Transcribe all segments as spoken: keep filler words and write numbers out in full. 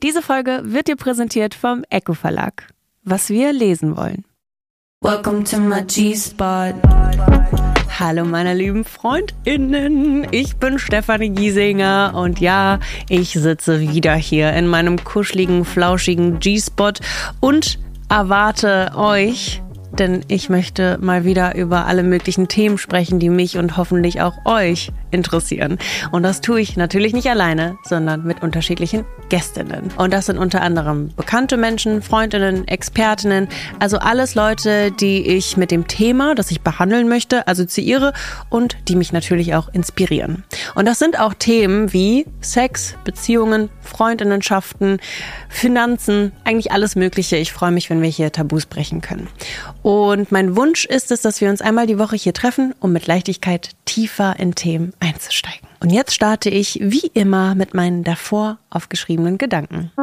Diese Folge wird dir präsentiert vom Echo Verlag. Was wir lesen wollen. Welcome to my G-Spot. Hallo meine lieben FreundInnen, ich bin Stefanie Giesinger und ja, ich sitze wieder hier in meinem kuscheligen, flauschigen G-Spot und erwarte euch, denn ich möchte mal wieder über alle möglichen Themen sprechen, die mich und hoffentlich auch euch interessieren. Und das tue ich natürlich nicht alleine, sondern mit unterschiedlichen Gästinnen. Und das sind unter anderem bekannte Menschen, Freundinnen, Expertinnen, also alles Leute, die ich mit dem Thema, das ich behandeln möchte, assoziiere und die mich natürlich auch inspirieren. Und das sind auch Themen wie Sex, Beziehungen, Freundinnenschaften, Finanzen, eigentlich alles Mögliche. Ich freue mich, wenn wir hier Tabus brechen können. Und mein Wunsch ist es, dass wir uns einmal die Woche hier treffen, um mit Leichtigkeit tiefer in Themen einzusteigen. Und jetzt starte ich wie immer mit meinen davor aufgeschriebenen Gedanken.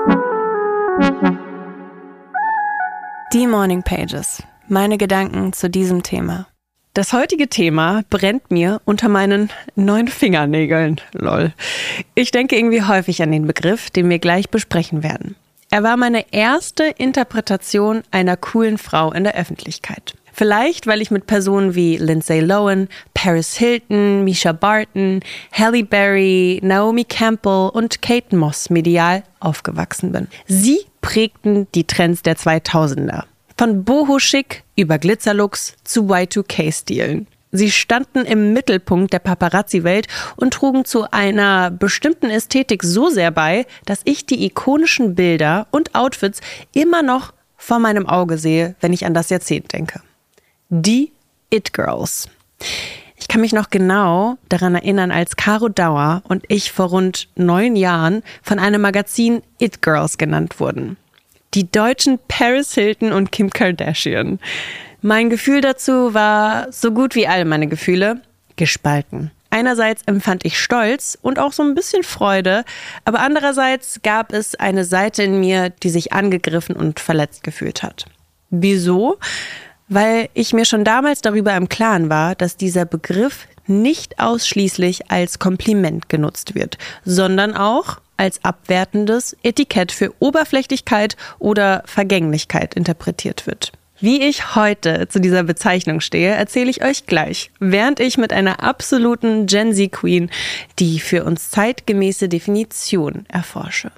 Die Morning Pages. Meine Gedanken zu diesem Thema. Das heutige Thema brennt mir unter meinen neun Fingernägeln. Lol. Ich denke irgendwie häufig an den Begriff, den wir gleich besprechen werden. Er war meine erste Interpretation einer coolen Frau in der Öffentlichkeit. Vielleicht, weil ich mit Personen wie Lindsay Lohan, Paris Hilton, Mischa Barton, Halle Berry, Naomi Campbell und Kate Moss medial aufgewachsen bin. Sie prägten die Trends der zweitausender. Von Boho-Chic über Glitzerlooks zu Y zwei K-Stilen. Sie standen im Mittelpunkt der Paparazzi-Welt und trugen zu einer bestimmten Ästhetik so sehr bei, dass ich die ikonischen Bilder und Outfits immer noch vor meinem Auge sehe, wenn ich an das Jahrzehnt denke. Die It Girls. Ich kann mich noch genau daran erinnern, als Caro Dauer und ich vor rund neun Jahren von einem Magazin It Girls genannt wurden. Die deutschen Paris Hilton und Kim Kardashian. Mein Gefühl dazu war so gut wie all meine Gefühle gespalten. Einerseits empfand ich Stolz und auch so ein bisschen Freude, aber andererseits gab es eine Seite in mir, die sich angegriffen und verletzt gefühlt hat. Wieso? Weil ich mir schon damals darüber im Klaren war, dass dieser Begriff nicht ausschließlich als Kompliment genutzt wird, sondern auch als abwertendes Etikett für Oberflächlichkeit oder Vergänglichkeit interpretiert wird. Wie ich heute zu dieser Bezeichnung stehe, erzähle ich euch gleich, während ich mit einer absoluten Gen Z Queen die für uns zeitgemäße Definition erforsche.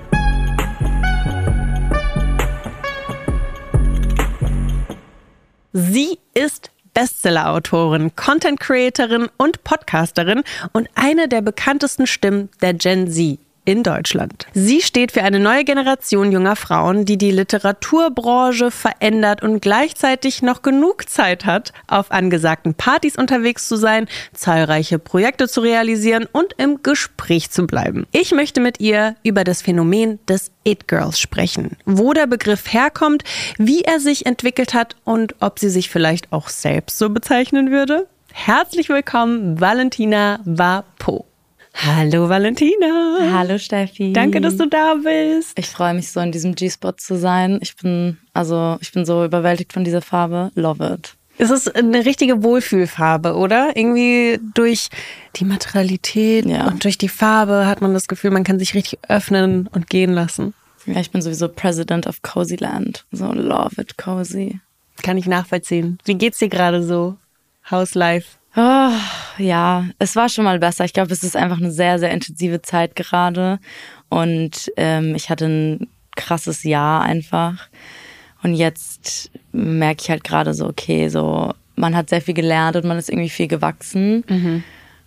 Sie ist Bestseller-Autorin, Content-Creatorin und Podcasterin und eine der bekanntesten Stimmen der Gen Z in Deutschland. Sie steht für eine neue Generation junger Frauen, die die Literaturbranche verändert und gleichzeitig noch genug Zeit hat, auf angesagten Partys unterwegs zu sein, zahlreiche Projekte zu realisieren und im Gespräch zu bleiben. Ich möchte mit ihr über das Phänomen des It Girls sprechen, wo der Begriff herkommt, wie er sich entwickelt hat und ob sie sich vielleicht auch selbst so bezeichnen würde. Herzlich willkommen, Valentina Vapo. Hallo Valentina. Hallo Steffi. Danke, dass du da bist. Ich freue mich so, in diesem G-Spot zu sein. Ich bin, also, ich bin so überwältigt von dieser Farbe. Love it. Es ist eine richtige Wohlfühlfarbe, oder? Irgendwie durch die Materialität ja. und durch die Farbe hat man das Gefühl, man kann sich richtig öffnen und gehen lassen. Ja, ich bin sowieso President of Cozy Land. So love it, cozy. Kann ich nachvollziehen. Wie geht's dir gerade so? How's life? Oh, ja, es war schon mal besser. Ich glaube, es ist einfach eine sehr, sehr intensive Zeit gerade. Und ähm, ich hatte ein krasses Jahr einfach. Und jetzt merke ich halt gerade so, okay, so man hat sehr viel gelernt und man ist irgendwie viel gewachsen. Mhm.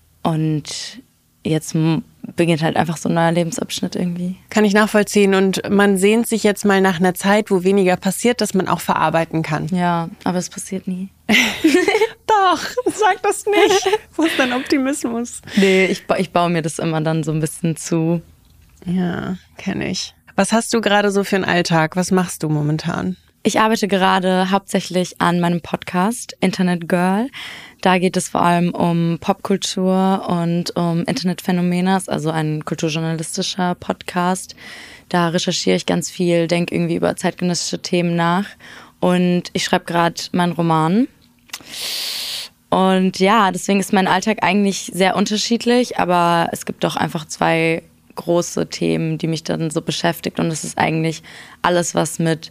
Und jetzt beginnt halt einfach so ein neuer Lebensabschnitt irgendwie. Kann ich nachvollziehen. Und man sehnt sich jetzt mal nach einer Zeit, wo weniger passiert, dass man auch verarbeiten kann. Ja, aber es passiert nie. Doch, sag das nicht. Wo ist dein Optimismus? Nee, ich, ich baue mir das immer dann so ein bisschen zu. Ja, kenne ich. Was hast du gerade so für einen Alltag? Was machst du momentan? Ich arbeite gerade hauptsächlich an meinem Podcast Internet Girl. Da geht es vor allem um Popkultur und um Internetphänomene, also ein kulturjournalistischer Podcast. Da recherchiere ich ganz viel, denke irgendwie über zeitgenössische Themen nach. Und ich schreibe gerade meinen Roman. Und ja, deswegen ist mein Alltag eigentlich sehr unterschiedlich, aber es gibt doch einfach zwei große Themen, die mich dann so beschäftigt. Und es ist eigentlich alles, was mit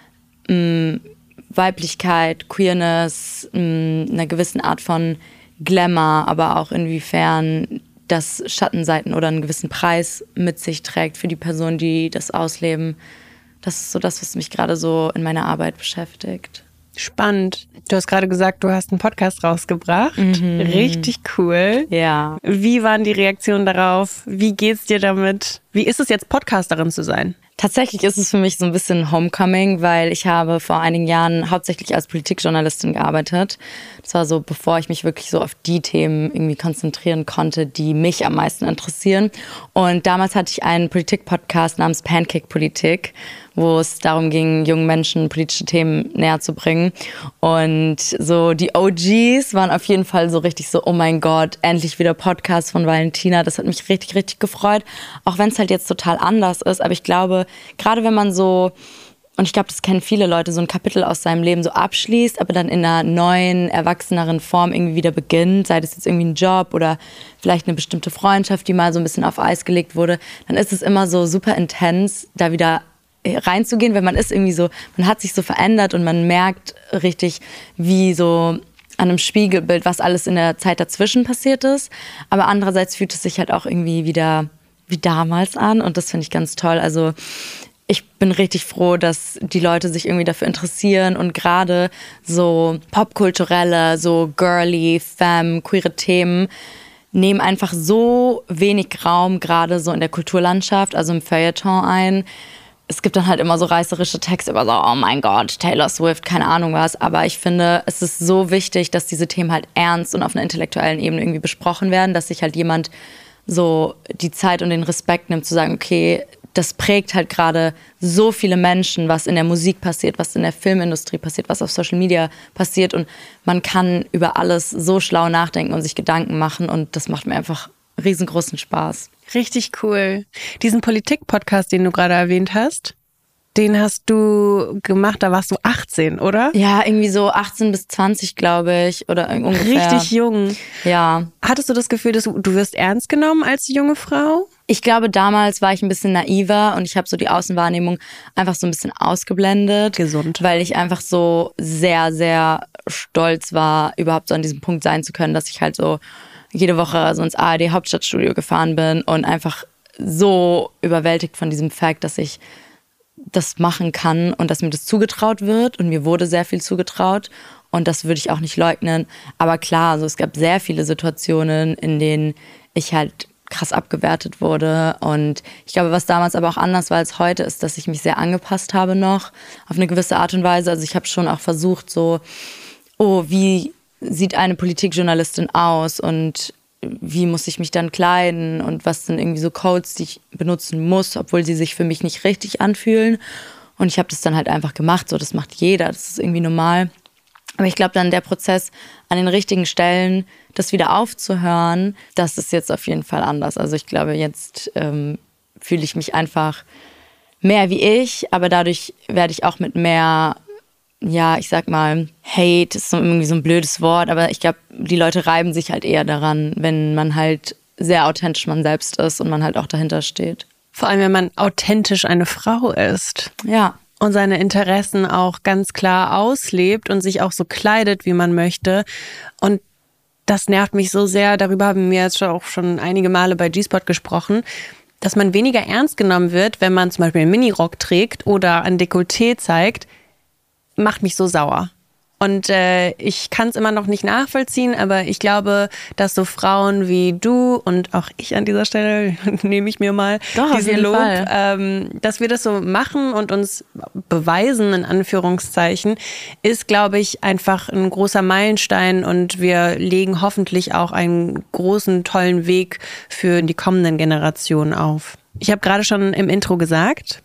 mh, Weiblichkeit, Queerness, mh, einer gewissen Art von Glamour, aber auch inwiefern das Schattenseiten oder einen gewissen Preis mit sich trägt für die Personen, die das ausleben. Das ist so das, was mich gerade so in meiner Arbeit beschäftigt. Spannend. Du hast gerade gesagt, du hast einen Podcast rausgebracht. Mhm. Richtig cool. Ja. Wie waren die Reaktionen darauf? Wie geht's dir damit? Wie ist es jetzt, Podcasterin zu sein? Tatsächlich ist es für mich so ein bisschen Homecoming, weil ich habe vor einigen Jahren hauptsächlich als Politikjournalistin gearbeitet. Das war so, bevor ich mich wirklich so auf die Themen irgendwie konzentrieren konnte, die mich am meisten interessieren. Und damals hatte ich einen Politik-Podcast namens Pancake Politik, wo es darum ging, jungen Menschen politische Themen näher zu bringen. Und so die O Gs waren auf jeden Fall so richtig so, oh mein Gott, endlich wieder Podcast von Valentina. Das hat mich richtig, richtig gefreut. Auch wenn es halt jetzt total anders ist. Aber ich glaube, gerade wenn man so, und ich glaube, das kennen viele Leute, so ein Kapitel aus seinem Leben so abschließt, aber dann in einer neuen, erwachseneren Form irgendwie wieder beginnt, sei das jetzt irgendwie ein Job oder vielleicht eine bestimmte Freundschaft, die mal so ein bisschen auf Eis gelegt wurde, dann ist es immer so super intens, da wieder reinzugehen, weil man ist irgendwie so, man hat sich so verändert und man merkt richtig, wie so an einem Spiegelbild, was alles in der Zeit dazwischen passiert ist. Aber andererseits fühlt es sich halt auch irgendwie wieder wie damals an und das finde ich ganz toll. Also ich bin richtig froh, dass die Leute sich irgendwie dafür interessieren und gerade so popkulturelle, so girly, femme, queere Themen nehmen einfach so wenig Raum gerade so in der Kulturlandschaft, also im Feuilleton ein. Es gibt dann halt immer so reißerische Texte über so, oh mein Gott, Taylor Swift, keine Ahnung was. Aber ich finde, es ist so wichtig, dass diese Themen halt ernst und auf einer intellektuellen Ebene irgendwie besprochen werden, dass sich halt jemand so die Zeit und den Respekt nimmt, zu sagen, okay, das prägt halt gerade so viele Menschen, was in der Musik passiert, was in der Filmindustrie passiert, was auf Social Media passiert. Und man kann über alles so schlau nachdenken und sich Gedanken machen. Und das macht mir einfach riesengroßen Spaß. Richtig cool. Diesen Politik-Podcast, den du gerade erwähnt hast, den hast du gemacht, da warst du achtzehn, oder? Ja, irgendwie so achtzehn bis zwanzig, glaube ich, oder ungefähr. Richtig jung. Ja. Hattest du das Gefühl, dass du, du wirst ernst genommen als junge Frau? Ich glaube, damals war ich ein bisschen naiver und ich habe so die Außenwahrnehmung einfach so ein bisschen ausgeblendet. Gesund. Weil ich einfach so sehr, sehr stolz war, überhaupt so an diesem Punkt sein zu können, dass ich halt so jede Woche so ins A R D-Hauptstadtstudio gefahren bin und einfach so überwältigt von diesem Fakt, dass ich das machen kann und dass mir das zugetraut wird und mir wurde sehr viel zugetraut und das würde ich auch nicht leugnen. Aber klar, also es gab sehr viele Situationen, in denen ich halt krass abgewertet wurde und ich glaube, was damals aber auch anders war als heute, ist, dass ich mich sehr angepasst habe noch auf eine gewisse Art und Weise. Also ich habe schon auch versucht so, oh, wie sieht eine Politikjournalistin aus und wie muss ich mich dann kleiden und was sind irgendwie so Codes, die ich benutzen muss, obwohl sie sich für mich nicht richtig anfühlen. Und ich habe das dann halt einfach gemacht, so das macht jeder, das ist irgendwie normal. Aber ich glaube dann der Prozess an den richtigen Stellen, das wieder aufzuhören, das ist jetzt auf jeden Fall anders. Also ich glaube, jetzt ähm, fühle ich mich einfach mehr wie ich, aber dadurch werde ich auch mit mehr, ja, ich sag mal, Hate ist so irgendwie so ein blödes Wort, aber ich glaube, die Leute reiben sich halt eher daran, wenn man halt sehr authentisch man selbst ist und man halt auch dahinter steht. Vor allem, wenn man authentisch eine Frau ist. Ja. Und seine Interessen auch ganz klar auslebt und sich auch so kleidet, wie man möchte. Und das nervt mich so sehr, darüber haben wir jetzt auch schon einige Male bei G-Spot gesprochen, dass man weniger ernst genommen wird, wenn man zum Beispiel einen Minirock trägt oder ein Dekolleté zeigt, macht mich so sauer. Und äh, ich kann es immer noch nicht nachvollziehen, aber ich glaube, dass so Frauen wie du und auch ich an dieser Stelle, nehme ich mir mal Doch, diesen Lob, ähm, dass wir das so machen und uns beweisen, in Anführungszeichen, ist, glaube ich, einfach ein großer Meilenstein und wir legen hoffentlich auch einen großen, tollen Weg für die kommenden Generationen auf. Ich habe gerade schon im Intro gesagt,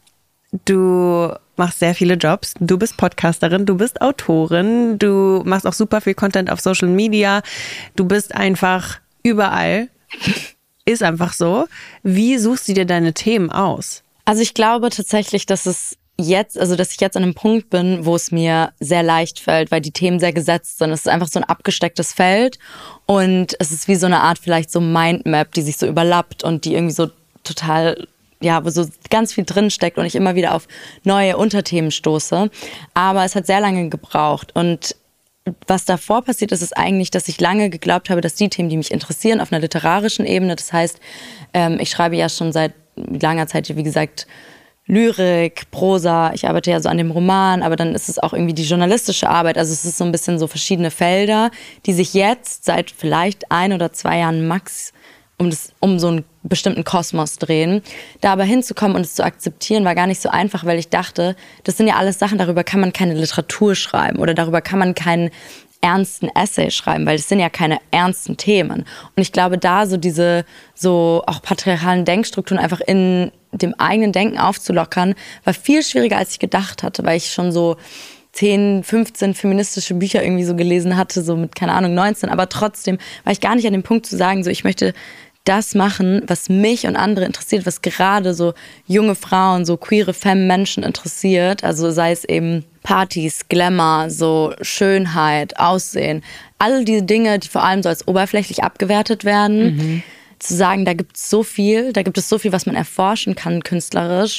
du machst sehr viele Jobs. Du bist Podcasterin, du bist Autorin, du machst auch super viel Content auf Social Media. Du bist einfach überall. Ist einfach so. Wie suchst du dir deine Themen aus? Also ich glaube tatsächlich, dass es jetzt, also dass ich jetzt an einem Punkt bin, wo es mir sehr leicht fällt, weil die Themen sehr gesetzt sind. Es ist einfach so ein abgestecktes Feld und es ist wie so eine Art vielleicht so Mindmap, die sich so überlappt und die irgendwie so total, ja, wo so ganz viel drinsteckt und ich immer wieder auf neue Unterthemen stoße. Aber es hat sehr lange gebraucht. Und was davor passiert ist, ist eigentlich, dass ich lange geglaubt habe, dass die Themen, die mich interessieren, auf einer literarischen Ebene, das heißt, ähm, ich schreibe ja schon seit langer Zeit, wie gesagt, Lyrik, Prosa, ich arbeite ja so an dem Roman, aber dann ist es auch irgendwie die journalistische Arbeit, also es ist so ein bisschen so verschiedene Felder, die sich jetzt seit vielleicht ein oder zwei Jahren max um, das, um so einen bestimmten Kosmos drehen. Da aber hinzukommen und es zu akzeptieren, war gar nicht so einfach, weil ich dachte, das sind ja alles Sachen, darüber kann man keine Literatur schreiben oder darüber kann man keinen ernsten Essay schreiben, weil das sind ja keine ernsten Themen. Und ich glaube, da so diese so auch patriarchalen Denkstrukturen einfach in dem eigenen Denken aufzulockern, war viel schwieriger, als ich gedacht hatte, weil ich schon so zehn, fünfzehn feministische Bücher irgendwie so gelesen hatte, so mit, keine Ahnung, neunzehn, aber trotzdem war ich gar nicht an dem Punkt zu sagen, so ich möchte das machen, was mich und andere interessiert, was gerade so junge Frauen, so queere Femme-Menschen interessiert, also sei es eben Partys, Glamour, so Schönheit, Aussehen, all diese Dinge, die vor allem so als oberflächlich abgewertet werden, mhm. zu sagen, da gibt es so viel, da gibt es so viel, was man erforschen kann künstlerisch.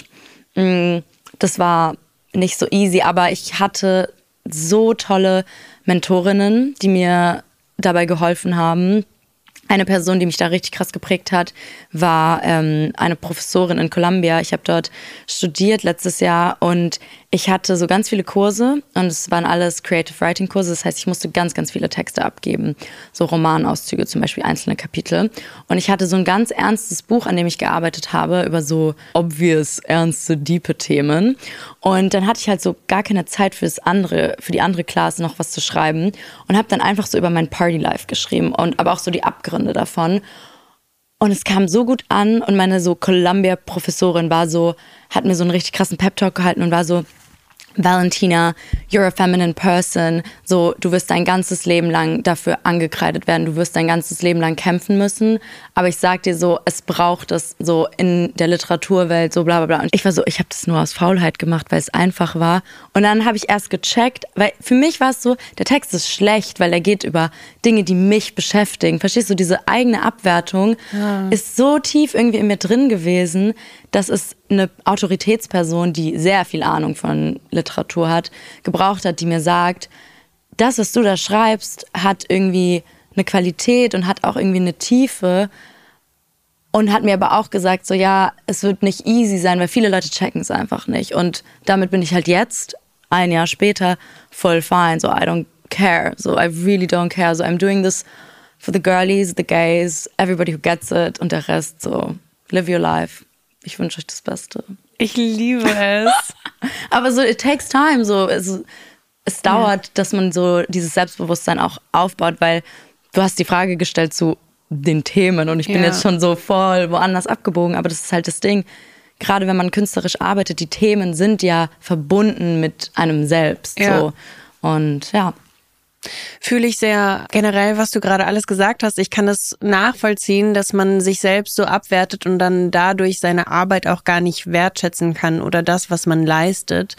Das war nicht so easy, aber ich hatte so tolle Mentorinnen, die mir dabei geholfen haben. Eine Person, die mich da richtig krass geprägt hat, war ähm, eine Professorin in Columbia. Ich habe dort studiert letztes Jahr und ich hatte so ganz viele Kurse und es waren alles Creative Writing Kurse. Das heißt, ich musste ganz, ganz viele Texte abgeben. So Romanauszüge, zum Beispiel einzelne Kapitel. Und ich hatte so ein ganz ernstes Buch, an dem ich gearbeitet habe, über so obvious, ernste, diepe Themen. Und dann hatte ich halt so gar keine Zeit für das andere, für die andere Class noch was zu schreiben und habe dann einfach so über mein Party-Life geschrieben und aber auch so die Abgründe davon. Und es kam so gut an und meine so Columbia-Professorin war so, hat mir so einen richtig krassen Pep-Talk gehalten und war so, Valentina, you're a feminine person, so, du wirst dein ganzes Leben lang dafür angekreidet werden, du wirst dein ganzes Leben lang kämpfen müssen, aber ich sag dir so, es braucht es so in der Literaturwelt, so bla bla bla. Und ich war so, ich habe das nur aus Faulheit gemacht, weil es einfach war. Und dann habe ich erst gecheckt, weil für mich war es so, der Text ist schlecht, weil er geht über Dinge, die mich beschäftigen. Verstehst du, diese eigene Abwertung ja. ist so tief irgendwie in mir drin gewesen, dass es eine Autoritätsperson, die sehr viel Ahnung von Literatur hat, gebraucht hat, die mir sagt, das, was du da schreibst, hat irgendwie eine Qualität und hat auch irgendwie eine Tiefe und hat mir aber auch gesagt, so ja, es wird nicht easy sein, weil viele Leute checken es einfach nicht. Und damit bin ich halt jetzt, ein Jahr später, voll fine, so I don't care, so I really don't care, so I'm doing this for the girlies, the gays, everybody who gets it und der Rest, so live your life. Ich wünsche euch das Beste. Ich liebe es. Aber so, it takes time. So, es, es dauert, ja. dass man so dieses Selbstbewusstsein auch aufbaut, weil du hast die Frage gestellt zu den Themen und ich bin ja. jetzt schon so voll woanders abgebogen. Aber das ist halt das Ding. Gerade wenn man künstlerisch arbeitet, die Themen sind ja verbunden mit einem selbst. Ja. So. Und ja. Fühle ich sehr generell, was du gerade alles gesagt hast. Ich kann das nachvollziehen, dass man sich selbst so abwertet und dann dadurch seine Arbeit auch gar nicht wertschätzen kann oder das, was man leistet.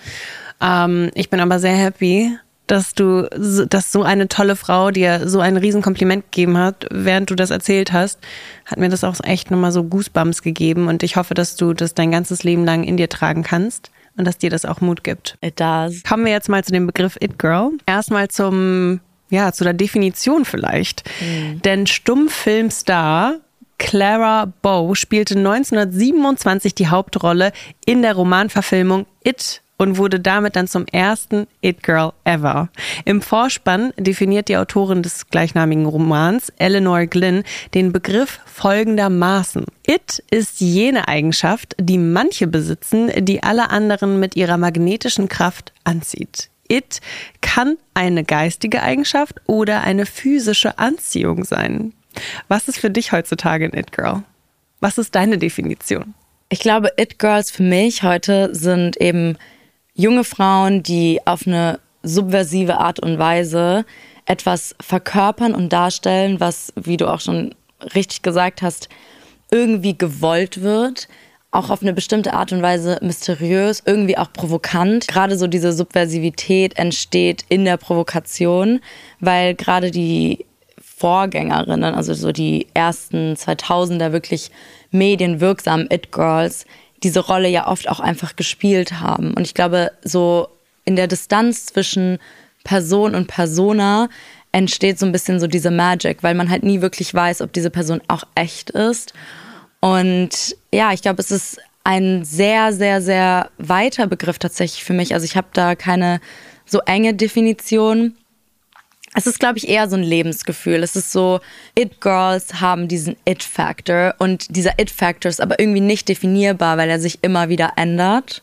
Ähm, ich bin aber sehr happy, dass du, dass so eine tolle Frau dir so ein Riesenkompliment gegeben hat, während du das erzählt hast, hat mir das auch echt nochmal so Goosebumps gegeben und ich hoffe, dass du das dein ganzes Leben lang in dir tragen kannst. Und dass dir das auch Mut gibt. It does. Kommen wir jetzt mal zu dem Begriff It Girl. Erstmal zum, ja, zu der Definition vielleicht. Mhm. Denn Stummfilmstar Clara Bow spielte neunzehnhundertsiebenundzwanzig die Hauptrolle in der Romanverfilmung It und wurde damit dann zum ersten It Girl ever. Im Vorspann definiert die Autorin des gleichnamigen Romans, Eleanor Glynn, den Begriff folgendermaßen. It ist jene Eigenschaft, die manche besitzen, die alle anderen mit ihrer magnetischen Kraft anzieht. It kann eine geistige Eigenschaft oder eine physische Anziehung sein. Was ist für dich heutzutage ein It Girl? Was ist deine Definition? Ich glaube, It Girls für mich heute sind eben junge Frauen, die auf eine subversive Art und Weise etwas verkörpern und darstellen, was, wie du auch schon richtig gesagt hast, irgendwie gewollt wird, auch auf eine bestimmte Art und Weise mysteriös, irgendwie auch provokant. Gerade so diese Subversivität entsteht in der Provokation, weil gerade die Vorgängerinnen, also so die ersten zweitausender wirklich medienwirksamen It-Girls, diese Rolle ja oft auch einfach gespielt haben. Und ich glaube, so in der Distanz zwischen Person und Persona entsteht so ein bisschen so diese Magic, weil man halt nie wirklich weiß, ob diese Person auch echt ist. Und ja, ich glaube, es ist ein sehr, sehr, sehr weiter Begriff tatsächlich für mich. Also ich habe da keine so enge Definition. Es ist, glaube ich, eher so ein Lebensgefühl. Es ist so, It-Girls haben diesen It-Factor und dieser It-Factor ist aber irgendwie nicht definierbar, weil er sich immer wieder ändert.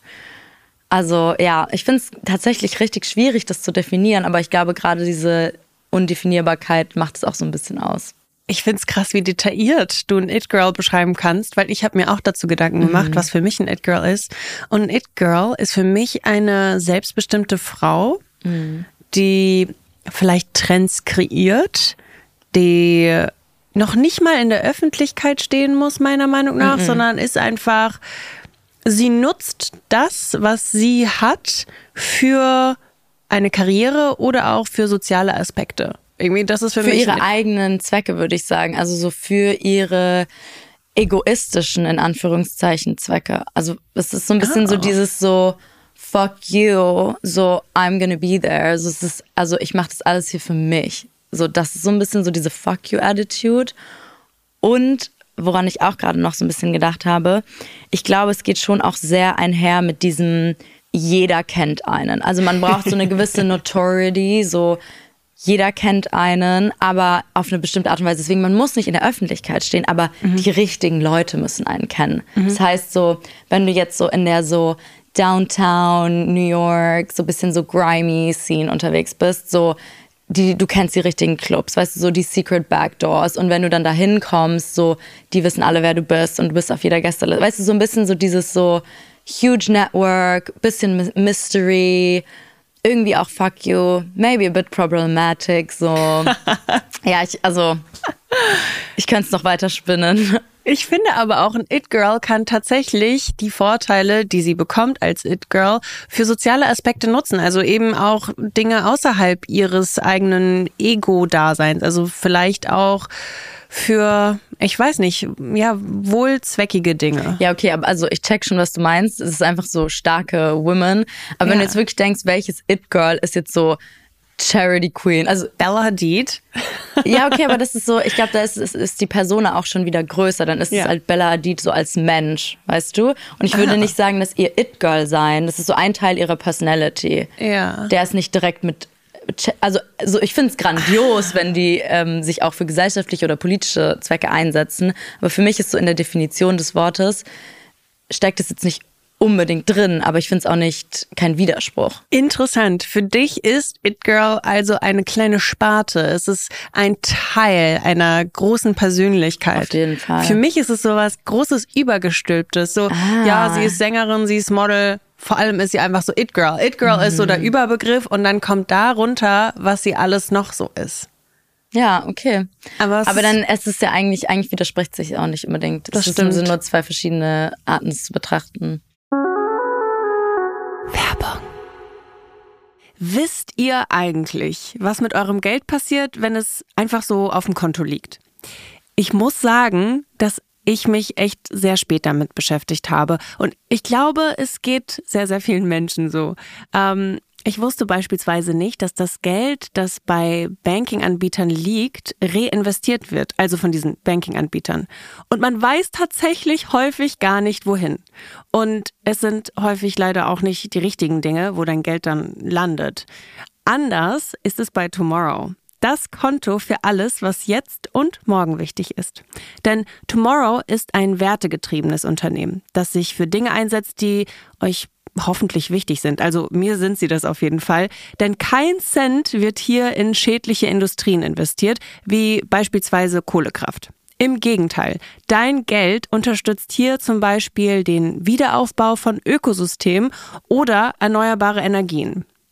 Also ja, ich finde es tatsächlich richtig schwierig, das zu definieren, aber ich glaube, gerade diese Undefinierbarkeit macht es auch so ein bisschen aus. Ich finde es krass, wie detailliert du ein It-Girl beschreiben kannst, weil ich habe mir auch dazu Gedanken gemacht, mhm. was für mich ein It-Girl ist. Und ein It-Girl ist für mich eine selbstbestimmte Frau, mhm. die vielleicht Trends kreiert, die noch nicht mal in der Öffentlichkeit stehen muss, meiner Meinung nach, mhm. sondern ist einfach, sie nutzt das, was sie hat, für eine Karriere oder auch für soziale Aspekte. Irgendwie, das ist für, für mich ihre eigenen Zwecke, würde ich sagen. Also so für ihre egoistischen, in Anführungszeichen, Zwecke. Also es ist so ein bisschen oh. so dieses so, fuck you, so I'm gonna be there. Also, es ist, also ich mache das alles hier für mich. So, das ist so ein bisschen so diese fuck you Attitude. Und woran ich auch gerade noch so ein bisschen gedacht habe, ich glaube, es geht schon auch sehr einher mit diesem jeder kennt einen. Also man braucht so eine gewisse Notoriety, so jeder kennt einen, aber auf eine bestimmte Art und Weise. Deswegen, man muss nicht in der Öffentlichkeit stehen, aber mhm. die richtigen Leute müssen einen kennen. Mhm. Das heißt so, wenn du jetzt so in der so Downtown, New York, so ein bisschen so grimy Scene unterwegs bist, so die, du kennst die richtigen Clubs, weißt du, so die Secret Backdoors und wenn du dann da hinkommst, so, die wissen alle, wer du bist und du bist auf jeder Gästeliste, weißt du, so ein bisschen so dieses so huge Network, bisschen Mystery, irgendwie auch fuck you, maybe a bit problematic, so. Ja, ich, also, ich könnte es noch weiter spinnen. Ich finde aber auch, ein It-Girl kann tatsächlich die Vorteile, die sie bekommt als It-Girl, für soziale Aspekte nutzen. Also eben auch Dinge außerhalb ihres eigenen Ego-Daseins. Also vielleicht auch für, ich weiß nicht, ja, wohlzweckige Dinge. Ja, okay, aber also ich check schon, was du meinst. Es ist einfach so starke Women. Aber ja. wenn du jetzt wirklich denkst, welches It-Girl ist jetzt so Charity Queen, also Bella Hadid. Ja, okay, aber das ist so, ich glaube, da ist, ist, ist die Persona auch schon wieder größer. Dann ist ja. es halt Bella Hadid so als Mensch, weißt du? Und ich würde ah. nicht sagen, dass ihr It-Girl sein, das ist so ein Teil ihrer Personality. Ja. Der ist nicht direkt mit, also, also ich finde es grandios, wenn die ähm, sich auch für gesellschaftliche oder politische Zwecke einsetzen. Aber für mich ist so in der Definition des Wortes, steckt es jetzt nicht unbedingt drin, aber ich finde es auch nicht kein Widerspruch. Interessant. Für dich ist It-Girl also eine kleine Sparte. Es ist ein Teil einer großen Persönlichkeit. Auf jeden Fall. Für mich ist es sowas Großes, Übergestülptes. So, ah. ja, sie ist Sängerin, sie ist Model. Vor allem ist sie einfach so It-Girl. It-Girl mhm. ist so der Überbegriff und dann kommt darunter, was sie alles noch so ist. Ja, okay. Aber, Aber dann ist es ja eigentlich, eigentlich widerspricht sich auch nicht unbedingt. Das es stimmt. sind nur zwei verschiedene Arten, es zu betrachten. Werbung. Wisst ihr eigentlich, was mit eurem Geld passiert, wenn es einfach so auf dem Konto liegt? Ich muss sagen, dass ich mich echt sehr spät damit beschäftigt habe. Und ich glaube, es geht sehr, sehr vielen Menschen so. Ähm, ich wusste beispielsweise nicht, dass das Geld, das bei Banking-Anbietern liegt, reinvestiert wird, also von diesen Banking-Anbietern. Und man weiß tatsächlich häufig gar nicht, wohin. Und es sind häufig leider auch nicht die richtigen Dinge, wo dein Geld dann landet. Anders ist es bei Tomorrow. Das Konto für alles, was jetzt und morgen wichtig ist. Denn Tomorrow ist ein wertegetriebenes Unternehmen, das sich für Dinge einsetzt, die euch hoffentlich wichtig sind. Also mir sind sie das auf jeden Fall. Denn kein Cent wird hier in schädliche Industrien investiert, wie beispielsweise Kohlekraft. Im Gegenteil, dein Geld unterstützt hier zum Beispiel den Wiederaufbau von Ökosystemen oder erneuerbare Energien.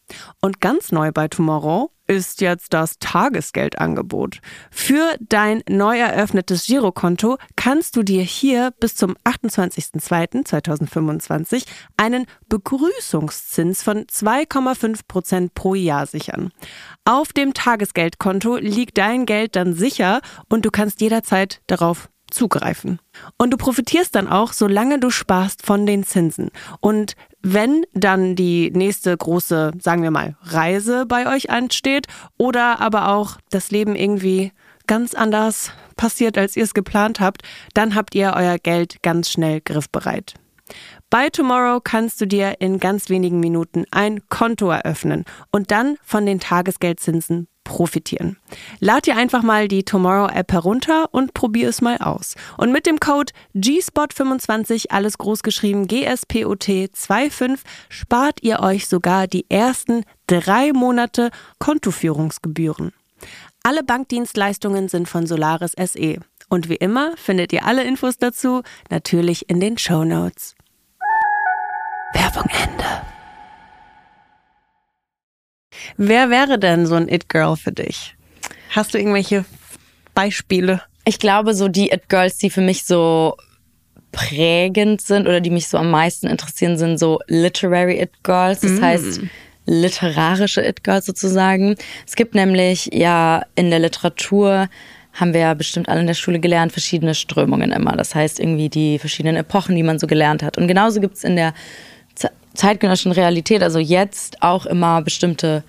Und ganz neu bei Tomorrow ist jetzt das Tagesgeldangebot. Für dein neu eröffnetes Girokonto kannst du dir hier bis zum achtundzwanzigsten zweiten zweitausendfünfundzwanzig einen Begrüßungszins von zwei Komma fünf Prozent pro Jahr sichern. Auf dem Tagesgeldkonto liegt dein Geld dann sicher und du kannst jederzeit darauf zugreifen. Und du profitierst dann auch, solange du sparst, von den Zinsen. Und wenn dann die nächste große, sagen wir mal, Reise bei euch ansteht oder aber auch das Leben irgendwie ganz anders passiert, als ihr es geplant habt, dann habt ihr euer Geld ganz schnell griffbereit. Bei Tomorrow kannst du dir in ganz wenigen Minuten ein Konto eröffnen und dann von den Tagesgeldzinsen profitieren. Lad dir einfach mal die Tomorrow-App herunter und probier es mal aus. Und mit dem Code G Spot fünfundzwanzig, alles großgeschrieben, G S P O T fünfundzwanzig, spart ihr euch sogar die ersten drei Monate Kontoführungsgebühren. Alle Bankdienstleistungen sind von Solaris S E. Und wie immer findet ihr alle Infos dazu natürlich in den Shownotes. Werbung Ende. Wer wäre denn so ein It-Girl für dich? Hast du irgendwelche Beispiele? Ich glaube, so die It-Girls, die für mich so prägend sind oder die mich so am meisten interessieren, sind so Literary It-Girls. Das mm. heißt, literarische It-Girls sozusagen. Es gibt nämlich ja in der Literatur, haben wir ja bestimmt alle in der Schule gelernt, verschiedene Strömungen immer. Das heißt irgendwie die verschiedenen Epochen, die man so gelernt hat. Und genauso gibt es in der zeitgenössischen Realität, also jetzt auch immer bestimmte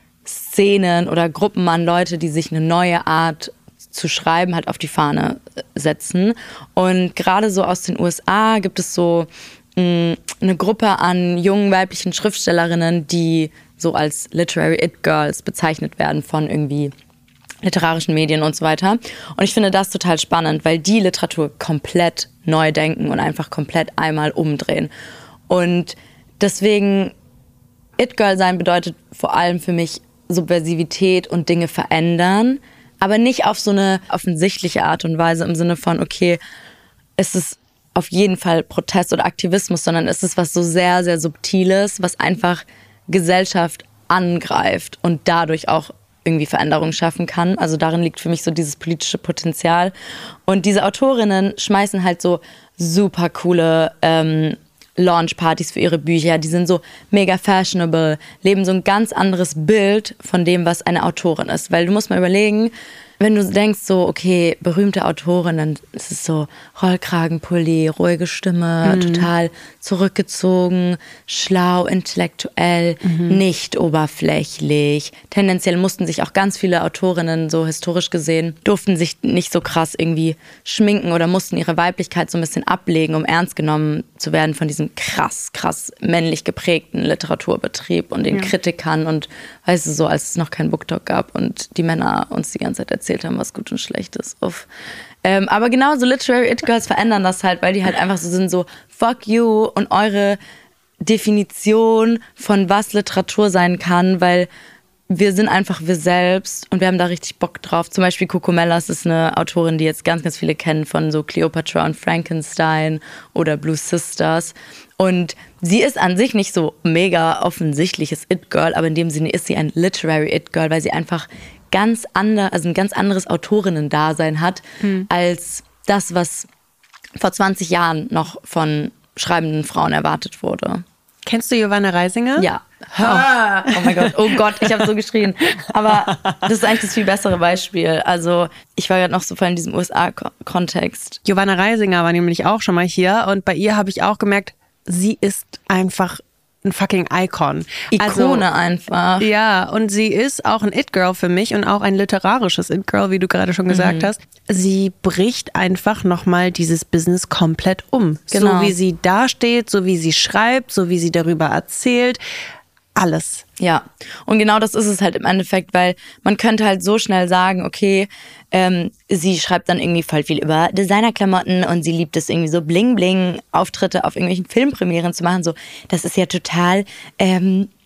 Szenen oder Gruppen an Leute, die sich eine neue Art zu schreiben halt auf die Fahne setzen. Und gerade so aus den U S A gibt es so mh, eine Gruppe an jungen weiblichen Schriftstellerinnen, die so als Literary It Girls bezeichnet werden von irgendwie literarischen Medien und so weiter. Und ich finde das total spannend, weil die Literatur komplett neu denken und einfach komplett einmal umdrehen. Und deswegen, It-Girl sein bedeutet vor allem für mich Subversivität und Dinge verändern, aber nicht auf so eine offensichtliche Art und Weise im Sinne von, okay, es ist auf jeden Fall Protest oder Aktivismus, sondern es ist was so sehr, sehr Subtiles, was einfach Gesellschaft angreift und dadurch auch irgendwie Veränderung schaffen kann. Also darin liegt für mich so dieses politische Potenzial. Und diese Autorinnen schmeißen halt so super coole ähm, Launchpartys für ihre Bücher. Die sind so mega fashionable, leben so ein ganz anderes Bild von dem, was eine Autorin ist. Weil du musst mal überlegen, wenn du denkst so, okay, berühmte Autorin, dann ist es so Rollkragenpulli, ruhige Stimme, mhm. total zurückgezogen, schlau, intellektuell, mhm. nicht oberflächlich. Tendenziell mussten sich auch ganz viele Autorinnen, so historisch gesehen, durften sich nicht so krass irgendwie schminken oder mussten ihre Weiblichkeit so ein bisschen ablegen, um ernst genommen zu werden von diesem krass, krass männlich geprägten Literaturbetrieb und den ja. Kritikern und weißt du, so als es noch kein BookTok gab und die Männer uns die ganze Zeit erzählt haben, was gut und schlecht ist. Uff. Ähm, aber genau so Literary It Girls verändern das halt, weil die halt einfach so sind, so fuck you und eure Definition von was Literatur sein kann, weil wir sind einfach wir selbst und wir haben da richtig Bock drauf. Zum Beispiel Coco Mellas ist eine Autorin, die jetzt ganz, ganz viele kennen von so Cleopatra und Frankenstein oder Blue Sisters. Und sie ist an sich nicht so mega offensichtliches It-Girl, aber in dem Sinne ist sie ein Literary It-Girl, weil sie einfach ganz ander, also ein ganz anderes Autorinnen-Dasein hat, hm. als das, was vor zwanzig Jahren noch von schreibenden Frauen erwartet wurde. Kennst du Giovanna Reisinger? Ja. Oh, oh mein Gott, oh Gott, ich habe so geschrien. Aber das ist eigentlich das viel bessere Beispiel. Also ich war gerade noch so voll in diesem U S A-Kontext. Giovanna Reisinger war nämlich auch schon mal hier und bei ihr habe ich auch gemerkt, sie ist einfach ein fucking Icon. Ikone also, einfach. Ja, und sie ist auch ein It-Girl für mich und auch ein literarisches It-Girl, wie du gerade schon gesagt mhm. hast. Sie bricht einfach nochmal dieses Business komplett um. Genau. So wie sie dasteht, so wie sie schreibt, so wie sie darüber erzählt. Alles. Ja, und genau das ist es halt im Endeffekt, weil man könnte halt so schnell sagen, okay, ähm, sie schreibt dann irgendwie voll viel über Designerklamotten und sie liebt es irgendwie so Bling-Bling-Auftritte auf irgendwelchen Filmpremieren zu machen. So, das ist ja total ähm,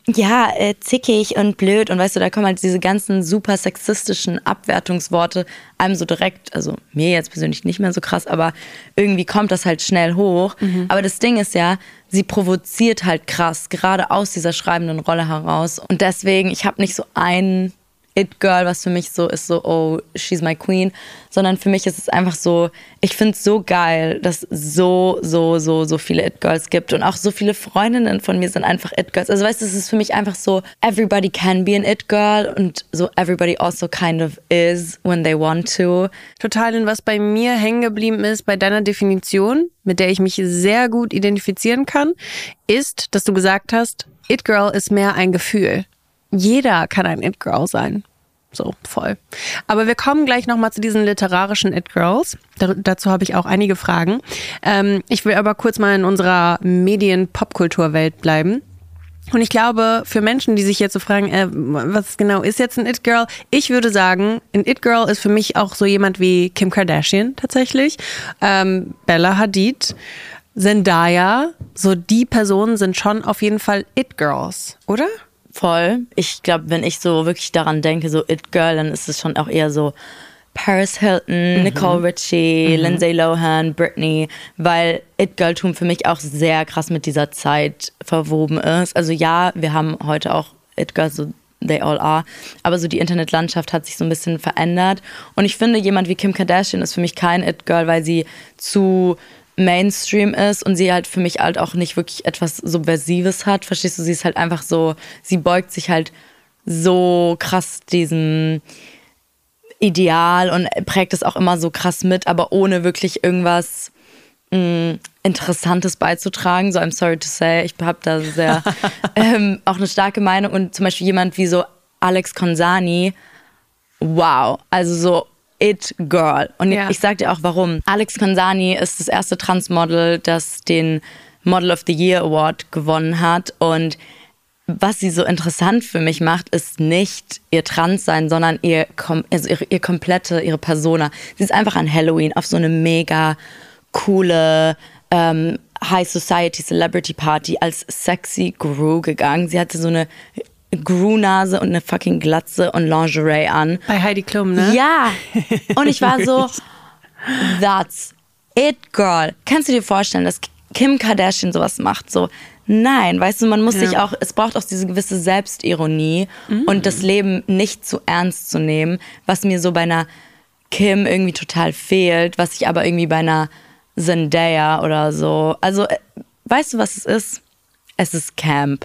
ja, äh, zickig und blöd und weißt du, da kommen halt diese ganzen super sexistischen Abwertungsworte einem so direkt, also mir jetzt persönlich nicht mehr so krass, aber irgendwie kommt das halt schnell hoch. Mhm. Aber das Ding ist ja, sie provoziert halt krass, gerade aus dieser schreibenden Rolle heraus. Und deswegen, ich habe nicht so einen It-Girl, was für mich so ist, so, oh, she's my queen, sondern für mich ist es einfach so, ich finde es so geil, dass so, so, so, so viele It-Girls gibt und auch so viele Freundinnen von mir sind einfach It-Girls. Also weißt du, es ist für mich einfach so, everybody can be an It-Girl und so everybody also kind of is when they want to. Total, und was bei mir hängen geblieben ist, bei deiner Definition, mit der ich mich sehr gut identifizieren kann, ist, dass du gesagt hast, It-Girl ist mehr ein Gefühl. Jeder kann ein It-Girl sein. So, voll. Aber wir kommen gleich nochmal zu diesen literarischen It-Girls. Da, dazu habe ich auch einige Fragen. Ähm, ich will aber kurz mal in unserer Medien-Popkultur-Welt bleiben. Und ich glaube, für Menschen, die sich jetzt so fragen, äh, was genau ist jetzt ein It-Girl? Ich würde sagen, ein It-Girl ist für mich auch so jemand wie Kim Kardashian tatsächlich, ähm, Bella Hadid, Zendaya. So die Personen sind schon auf jeden Fall It-Girls, oder? Voll. Ich glaube, wenn ich so wirklich daran denke, so It-Girl, dann ist es schon auch eher so Paris Hilton, mhm. Nicole Richie, mhm. Lindsay Lohan, Britney, weil It-Girl-Tum für mich auch sehr krass mit dieser Zeit verwoben ist. Also ja, wir haben heute auch It-Girls, so they all are, aber so die Internetlandschaft hat sich so ein bisschen verändert. Und ich finde, jemand wie Kim Kardashian ist für mich kein It-Girl, weil sie zu Mainstream ist und sie halt für mich halt auch nicht wirklich etwas Subversives hat. Verstehst du? Sie ist halt einfach so, sie beugt sich halt so krass diesem Ideal und prägt es auch immer so krass mit, aber ohne wirklich irgendwas mh, Interessantes beizutragen. So, I'm sorry to say, ich habe da sehr ähm, auch eine starke Meinung. Und zum Beispiel jemand wie so Alex Konsani, wow, also so It-Girl. Und ja. ich sag dir auch, warum. Alex Konsani ist das erste Transmodel, das den Model of the Year Award gewonnen hat. Und was sie so interessant für mich macht, ist nicht ihr Transsein, sondern ihr, also ihre, ihr komplette, ihre Persona. Sie ist einfach an Halloween auf so eine mega coole ähm, High Society Celebrity Party als sexy Guru gegangen. Sie hatte so eine Gru-Nase und eine fucking Glatze und Lingerie an. Bei Heidi Klum, ne? Ja. Und ich war so, that's it, girl. Kannst du dir vorstellen, dass Kim Kardashian sowas macht? So, nein, weißt du, man muss ja. sich auch, es braucht auch diese gewisse Selbstironie mhm. und das Leben nicht zu ernst zu nehmen, was mir so bei einer Kim irgendwie total fehlt, was ich aber irgendwie bei einer Zendaya oder so, also, weißt du, was es ist? Es ist Camp.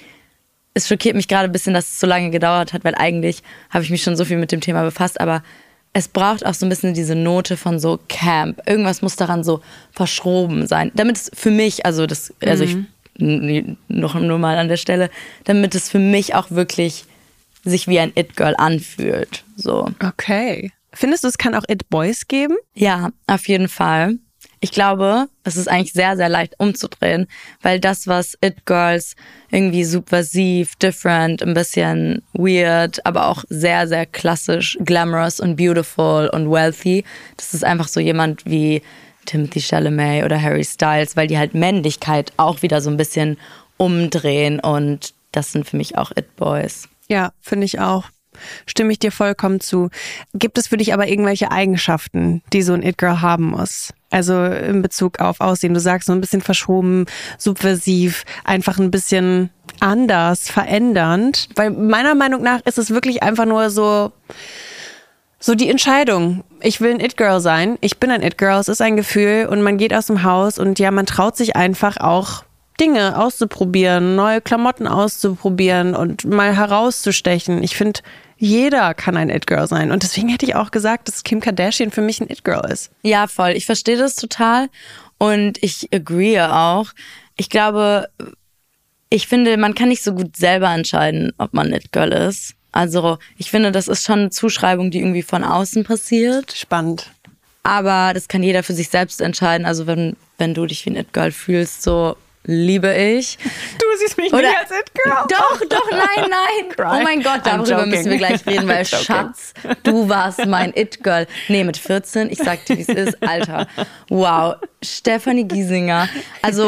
Es schockiert mich gerade ein bisschen, dass es so lange gedauert hat, weil eigentlich habe ich mich schon so viel mit dem Thema befasst, aber es braucht auch so ein bisschen diese Note von so Camp. Irgendwas muss daran so verschroben sein, damit es für mich, also das, also ich, mhm. noch nur mal an der Stelle, damit es für mich auch wirklich sich wie ein It-Girl anfühlt, so. Okay. Findest du, es kann auch It-Boys geben? Ja, auf jeden Fall. Ich glaube, es ist eigentlich sehr, sehr leicht umzudrehen, weil das, was It-Girls irgendwie subversiv, different, ein bisschen weird, aber auch sehr, sehr klassisch, glamorous und beautiful und wealthy, das ist einfach so jemand wie Timothée Chalamet oder Harry Styles, weil die halt Männlichkeit auch wieder so ein bisschen umdrehen und das sind für mich auch It-Boys. Ja, finde ich auch. Stimme ich dir vollkommen zu. Gibt es für dich aber irgendwelche Eigenschaften, die so ein It-Girl haben muss? Also in Bezug auf Aussehen. Du sagst so ein bisschen verschoben, subversiv, einfach ein bisschen anders, verändernd. Weil meiner Meinung nach ist es wirklich einfach nur so, so die Entscheidung. Ich will ein It-Girl sein. Ich bin ein It-Girl. Es ist ein Gefühl und man geht aus dem Haus und ja, man traut sich einfach auch Dinge auszuprobieren, neue Klamotten auszuprobieren und mal herauszustechen. Ich finde, jeder kann ein It-Girl sein. Und deswegen hätte ich auch gesagt, dass Kim Kardashian für mich ein It-Girl ist. Ja, voll. Ich verstehe das total und ich agree auch. Ich glaube, ich finde, man kann nicht so gut selber entscheiden, ob man ein It-Girl ist. Also ich finde, das ist schon eine Zuschreibung, die irgendwie von außen passiert. Spannend. Aber das kann jeder für sich selbst entscheiden. Also wenn, wenn du dich wie ein It-Girl fühlst, so liebe ich. Du siehst mich Oder, nicht als It-Girl. Doch, doch, nein, nein. Cry. Oh mein Gott, darüber müssen wir gleich reden, weil Schatz, du warst mein It-Girl. Nee, mit vierzehn, ich sag dir, wie es ist. Alter, wow. Stefanie Giesinger. Also,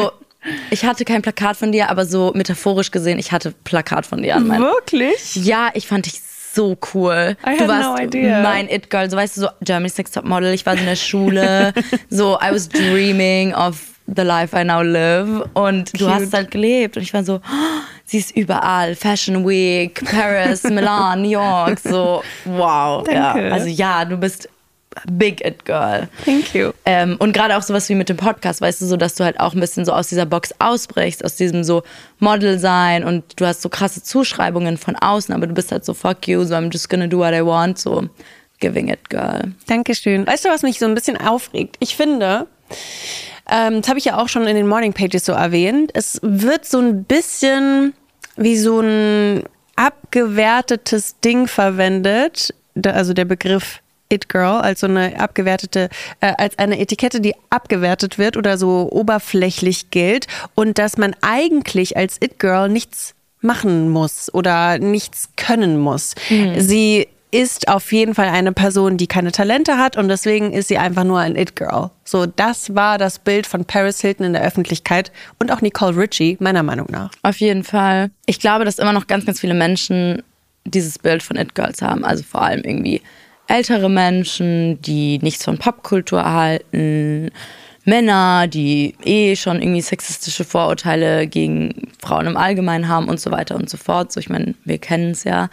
Ich hatte kein Plakat von dir, aber so metaphorisch gesehen, ich hatte Plakat von dir an meinem. Wirklich? Ja, ich fand dich so cool. I du had warst no idea. mein It-Girl. So, weißt du, so Germany's Next Top Model. Ich war so in der Schule. So, I was dreaming of the life I now live. Und du Cute. hast halt gelebt. Und ich war so, oh, sie ist überall. Fashion Week, Paris, Milan, New York. So, wow. Danke. Ja. Also ja, du bist Big It Girl. Thank you. Ähm, und gerade auch sowas wie mit dem Podcast, weißt du, so, dass du halt auch ein bisschen so aus dieser Box ausbrichst, aus diesem so Model sein und du hast so krasse Zuschreibungen von außen, aber du bist halt so fuck you, so I'm just gonna do what I want, so giving it, girl. Dankeschön. Weißt du, was mich so ein bisschen aufregt? Ich finde, ähm, das habe ich ja auch schon in den Morning Pages so erwähnt, es wird so ein bisschen wie so ein abgewertetes Ding verwendet, also der Begriff It Girl als so eine abgewertete, äh, als eine Etikette, die abgewertet wird oder so oberflächlich gilt und dass man eigentlich als It Girl nichts machen muss oder nichts können muss. Mhm. Sie ist auf jeden Fall eine Person, die keine Talente hat und deswegen ist sie einfach nur ein It Girl. So, das war das Bild von Paris Hilton in der Öffentlichkeit und auch Nicole Richie, meiner Meinung nach. Auf jeden Fall. Ich glaube, dass immer noch ganz, ganz viele Menschen dieses Bild von It Girls haben, also vor allem irgendwie ältere Menschen, die nichts von Popkultur erhalten, Männer, die eh schon irgendwie sexistische Vorurteile gegen Frauen im Allgemeinen haben und so weiter und so fort. So, ich meine, wir kennen es ja.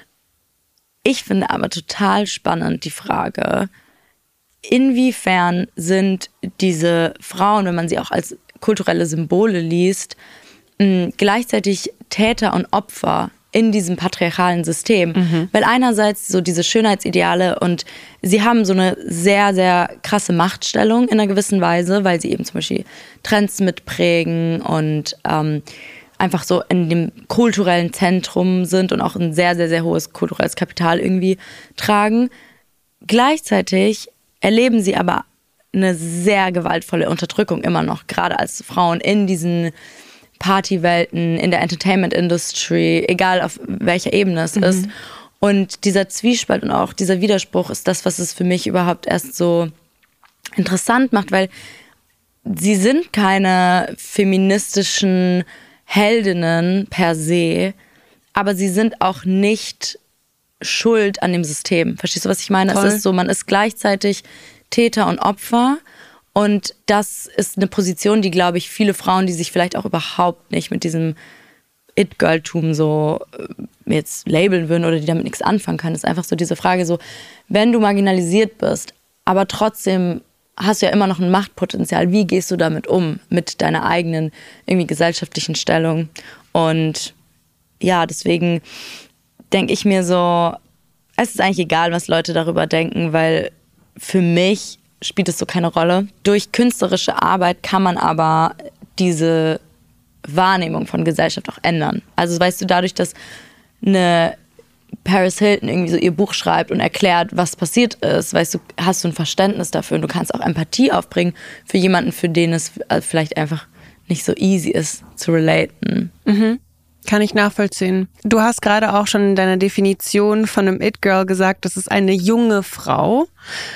Ich finde aber total spannend die Frage, inwiefern sind diese Frauen, wenn man sie auch als kulturelle Symbole liest, mh, gleichzeitig Täter und Opfer in diesem patriarchalen System. Mhm. Weil einerseits so diese Schönheitsideale und sie haben so eine sehr, sehr krasse Machtstellung in einer gewissen Weise, weil sie eben zum Beispiel Trends mitprägen und ähm, einfach so in dem kulturellen Zentrum sind und auch ein sehr, sehr, sehr hohes kulturelles Kapital irgendwie tragen. Gleichzeitig erleben sie aber eine sehr gewaltvolle Unterdrückung immer noch, gerade als Frauen in diesen Partywelten, in der Entertainment-Industry, egal auf welcher Ebene es mhm. ist. Und dieser Zwiespalt und auch dieser Widerspruch ist das, was es für mich überhaupt erst so interessant macht, weil sie sind keine feministischen Heldinnen per se, aber sie sind auch nicht schuld an dem System. Verstehst du, was ich meine? Toll. Es ist so, man ist gleichzeitig Täter und Opfer. Und das ist eine Position, die, glaube ich, viele Frauen, die sich vielleicht auch überhaupt nicht mit diesem It-Girl-Tum so jetzt labeln würden oder die damit nichts anfangen können, ist einfach so diese Frage so, wenn du marginalisiert bist, aber trotzdem hast du ja immer noch ein Machtpotenzial, wie gehst du damit um, mit deiner eigenen irgendwie gesellschaftlichen Stellung? Und ja, deswegen denke ich mir so, es ist eigentlich egal, was Leute darüber denken, weil für mich spielt es so keine Rolle. Durch künstlerische Arbeit kann man aber diese Wahrnehmung von Gesellschaft auch ändern. Also weißt du, dadurch, dass eine Paris Hilton irgendwie so ihr Buch schreibt und erklärt, was passiert ist, weißt du, hast du ein Verständnis dafür und du kannst auch Empathie aufbringen für jemanden, für den es vielleicht einfach nicht so easy ist zu relaten. Mhm. Kann ich nachvollziehen. Du hast gerade auch schon in deiner Definition von einem It-Girl gesagt, das ist eine junge Frau.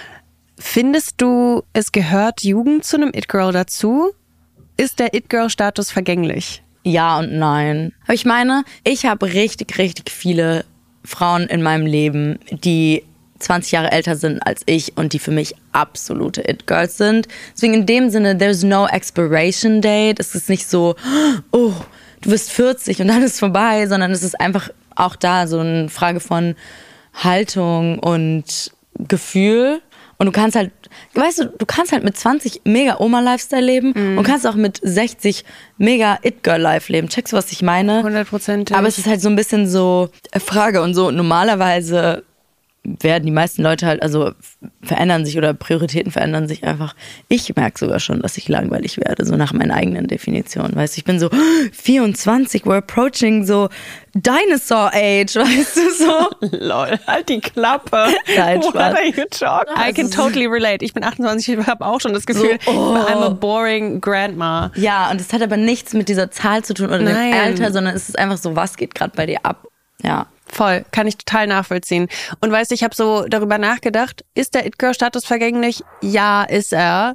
Findest du, es gehört Jugend zu einem It-Girl dazu? Ist der It-Girl-Status vergänglich? Ja und nein. Aber ich meine, ich habe richtig, richtig viele Frauen in meinem Leben, die zwanzig Jahre älter sind als ich und die für mich absolute It-Girls sind. Deswegen in dem Sinne, there's no expiration date. Es ist nicht so, oh, du bist vierzig und dann ist es vorbei, sondern es ist einfach auch da so eine Frage von Haltung und Gefühl. Und du kannst halt, weißt du, du kannst halt mit zwanzig mega Oma-Lifestyle leben mm. und kannst auch mit sechzig mega It-Girl-Life leben. Checkst du, was ich meine? hundert Prozent. Aber es ist halt so ein bisschen so eine Frage und so normalerweise werden die meisten Leute halt, also verändern sich oder Prioritäten verändern sich einfach. Ich merke sogar schon, dass ich langweilig werde, so nach meinen eigenen Definitionen. Weißt du, ich bin so vierundzwanzig, we're approaching so Dinosaur Age, weißt du, so. Lol, halt die Klappe. Nein, What are you talking? I can totally relate. Ich bin achtundzwanzig, ich habe auch schon das Gefühl, so, oh. I'm a boring grandma. Ja, und es hat aber nichts mit dieser Zahl zu tun oder Nein. dem Alter, sondern es ist einfach so, was geht gerade bei dir ab? Ja. Voll, kann ich total nachvollziehen. Und weißt du, ich habe so darüber nachgedacht, ist der It-Girl-Status vergänglich? Ja, ist er.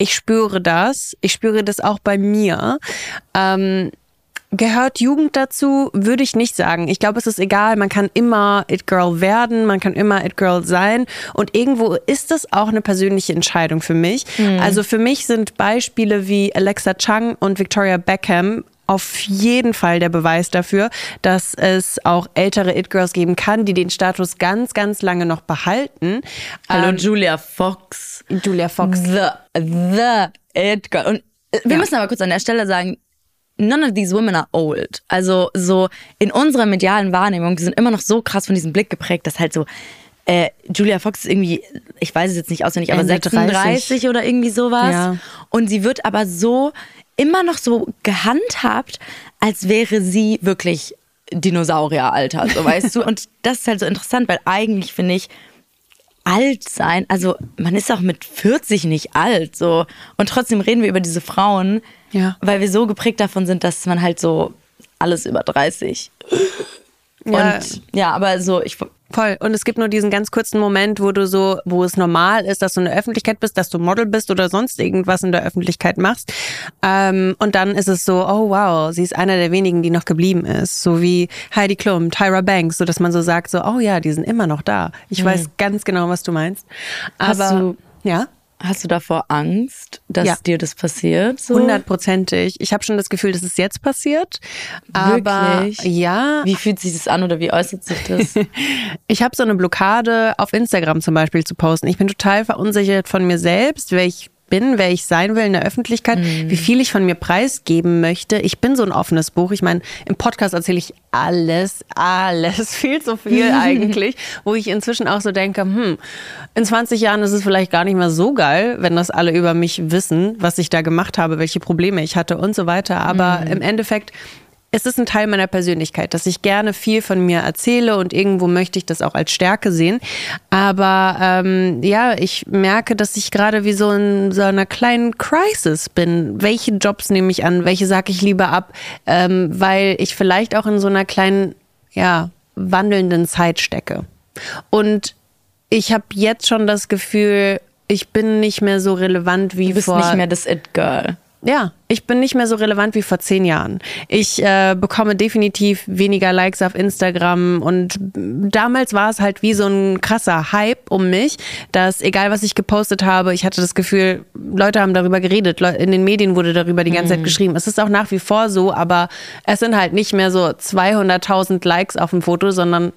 Ich spüre das. Ich spüre das auch bei mir. Ähm, Gehört Jugend dazu? Würde ich nicht sagen. Ich glaube, es ist egal. Man kann immer It-Girl werden, man kann immer It-Girl sein. Und irgendwo ist das auch eine persönliche Entscheidung für mich. Mhm. Also für mich sind Beispiele wie Alexa Chung und Victoria Beckham auf jeden Fall der Beweis dafür, dass es auch ältere It-Girls geben kann, die den Status ganz, ganz lange noch behalten. Hallo, ähm, Julia Fox. Julia Fox. The, the It-Girl. Und wir ja. müssen aber kurz an der Stelle sagen, none of these women are old. Also so in unserer medialen Wahrnehmung, die sind immer noch so krass von diesem Blick geprägt, dass halt so äh, Julia Fox ist irgendwie, ich weiß es jetzt nicht auswendig, aber Ende sechsunddreißig dreißig oder irgendwie sowas. Ja. Und sie wird aber so immer noch so gehandhabt, als wäre sie wirklich Dinosaurieralter, so weißt du. Und das ist halt so interessant, weil eigentlich finde ich, alt sein, also man ist auch mit vierzig nicht alt, so. Und trotzdem reden wir über diese Frauen, ja. weil wir so geprägt davon sind, dass man halt so alles über dreißig. Ja. Und ja, aber so, ich... Voll. Und es gibt nur diesen ganz kurzen Moment, wo du so, wo es normal ist, dass du in der Öffentlichkeit bist, dass du Model bist oder sonst irgendwas in der Öffentlichkeit machst. Ähm, und dann ist es so, oh wow, sie ist einer der wenigen, die noch geblieben ist. So wie Heidi Klum, Tyra Banks, so dass man so sagt, so, oh ja, die sind immer noch da. Ich mhm. weiß ganz genau, was du meinst. Aber, Hast du, ja? Hast du davor Angst, dass ja. dir das passiert? So? Hundertprozentig. Ich habe schon das Gefühl, dass es jetzt passiert. Aber Wirklich? Ja. Wie fühlt sich das an oder wie äußert sich das? Ich habe so eine Blockade, auf Instagram zum Beispiel zu posten. Ich bin total verunsichert von mir selbst, wer ich bin, wer ich sein will in der Öffentlichkeit, mhm. wie viel ich von mir preisgeben möchte. Ich bin so ein offenes Buch. Ich meine, im Podcast erzähle ich alles, alles, viel zu viel eigentlich, wo ich inzwischen auch so denke, hm, in zwanzig Jahren ist es vielleicht gar nicht mehr so geil, wenn das alle über mich wissen, was ich da gemacht habe, welche Probleme ich hatte und so weiter. Aber mhm. im Endeffekt, es ist ein Teil meiner Persönlichkeit, dass ich gerne viel von mir erzähle und irgendwo möchte ich das auch als Stärke sehen. Aber ähm, ja, ich merke, dass ich gerade wie so in so einer kleinen Crisis bin. Welche Jobs nehme ich an? Welche sage ich lieber ab? Ähm, weil ich vielleicht auch in so einer kleinen, ja, wandelnden Zeit stecke. Und ich habe jetzt schon das Gefühl, ich bin nicht mehr so relevant wie vor... Du bist vor, nicht mehr das It-Girl. Ja, ich bin nicht mehr so relevant wie vor zehn Jahren. Ich äh, bekomme definitiv weniger Likes auf Instagram und damals war es halt wie so ein krasser Hype um mich, dass egal was ich gepostet habe, ich hatte das Gefühl, Leute haben darüber geredet, in den Medien wurde darüber die ganze mhm. Zeit geschrieben. Es ist auch nach wie vor so, aber es sind halt nicht mehr so zweihunderttausend Likes auf dem Foto, sondern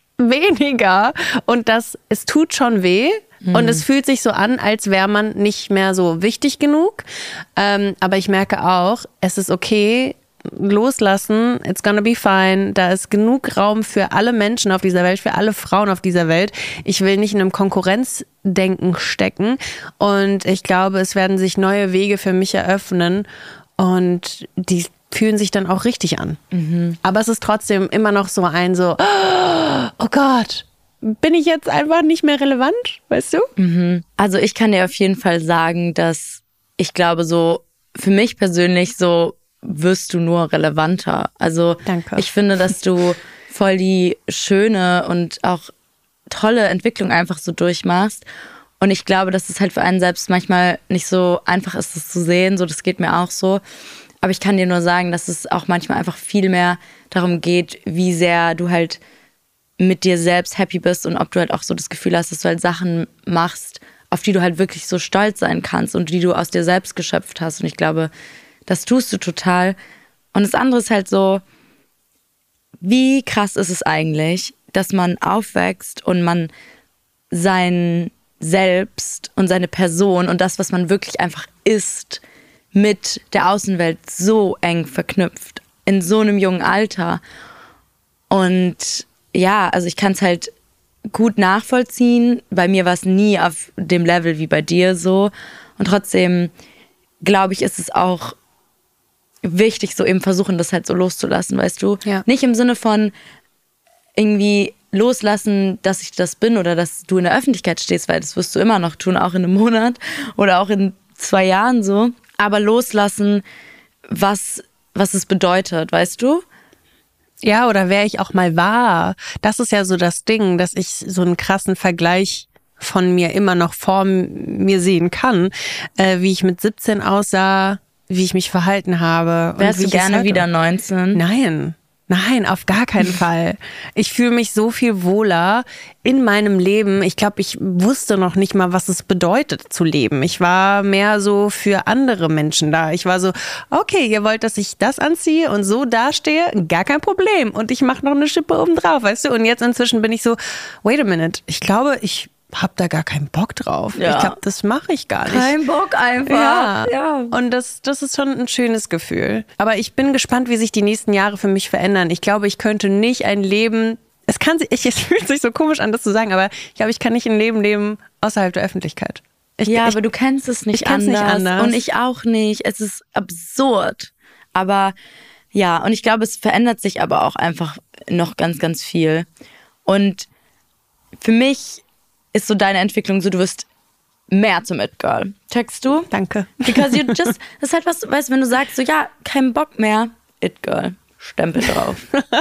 weniger und das, es tut schon weh. Und es fühlt sich so an, als wäre man nicht mehr so wichtig genug. Ähm, aber ich merke auch, es ist okay, loslassen, it's gonna be fine. Da ist genug Raum für alle Menschen auf dieser Welt, für alle Frauen auf dieser Welt. Ich will nicht in einem Konkurrenzdenken stecken. Und ich glaube, es werden sich neue Wege für mich eröffnen. Und die fühlen sich dann auch richtig an. Mhm. Aber es ist trotzdem immer noch so ein so, oh Gott, bin ich jetzt einfach nicht mehr relevant, weißt du? Mhm. Also ich kann dir auf jeden Fall sagen, dass ich glaube so, für mich persönlich so wirst du nur relevanter. Also Danke. Ich finde, dass du voll die schöne und auch tolle Entwicklung einfach so durchmachst. Und ich glaube, dass es halt für einen selbst manchmal nicht so einfach ist, das zu sehen. So, das geht mir auch so. Aber ich kann dir nur sagen, dass es auch manchmal einfach viel mehr darum geht, wie sehr du halt mit dir selbst happy bist und ob du halt auch so das Gefühl hast, dass du halt Sachen machst, auf die du halt wirklich so stolz sein kannst und die du aus dir selbst geschöpft hast. Und ich glaube, das tust du total. Und das andere ist halt so, wie krass ist es eigentlich, dass man aufwächst und man sein Selbst und seine Person und das, was man wirklich einfach ist, mit der Außenwelt so eng verknüpft. In so einem jungen Alter. Und ja, also ich kann es halt gut nachvollziehen. Bei mir war es nie auf dem Level wie bei dir so. Und trotzdem, glaube ich, ist es auch wichtig, so eben versuchen, das halt so loszulassen, weißt du? Ja. Nicht im Sinne von irgendwie loslassen, dass ich das bin oder dass du in der Öffentlichkeit stehst, weil das wirst du immer noch tun, auch in einem Monat oder auch in zwei Jahren so. Aber loslassen, was, was es bedeutet, weißt du? Ja, oder wer ich auch mal war. Das ist ja so das Ding, dass ich so einen krassen Vergleich von mir immer noch vor mir sehen kann, äh, wie ich mit siebzehn aussah, wie ich mich verhalten habe. Wärst und wie du gerne wieder neunzehn? Nein. Nein, auf gar keinen Fall. Ich fühle mich so viel wohler in meinem Leben. Ich glaube, ich wusste noch nicht mal, was es bedeutet zu leben. Ich war mehr so für andere Menschen da. Ich war so, okay, ihr wollt, dass ich das anziehe und so dastehe? Gar kein Problem. Und ich mache noch eine Schippe oben drauf, weißt du? Und jetzt inzwischen bin ich so, wait a minute. Ich glaube, ich hab da gar keinen Bock drauf. Ja. Ich glaube, das mache ich gar nicht. Kein Bock einfach. Ja. ja. Und das, das ist schon ein schönes Gefühl. Aber ich bin gespannt, wie sich die nächsten Jahre für mich verändern. Ich glaube, ich könnte nicht ein Leben, es kann sich, es fühlt sich so komisch an, das zu sagen, aber ich glaube, ich kann nicht ein Leben leben außerhalb der Öffentlichkeit. Ich, ja, ich, aber du kennst es nicht, ich anders. nicht anders. Und ich auch nicht. Es ist absurd. Aber ja, und ich glaube, es verändert sich aber auch einfach noch ganz, ganz viel. Und für mich ist so deine Entwicklung so, du wirst mehr zum It-Girl. Checkst du? Danke. Because you just, das ist halt was, weißt du, wenn du sagst so, ja, kein Bock mehr, It-Girl, Stempel drauf.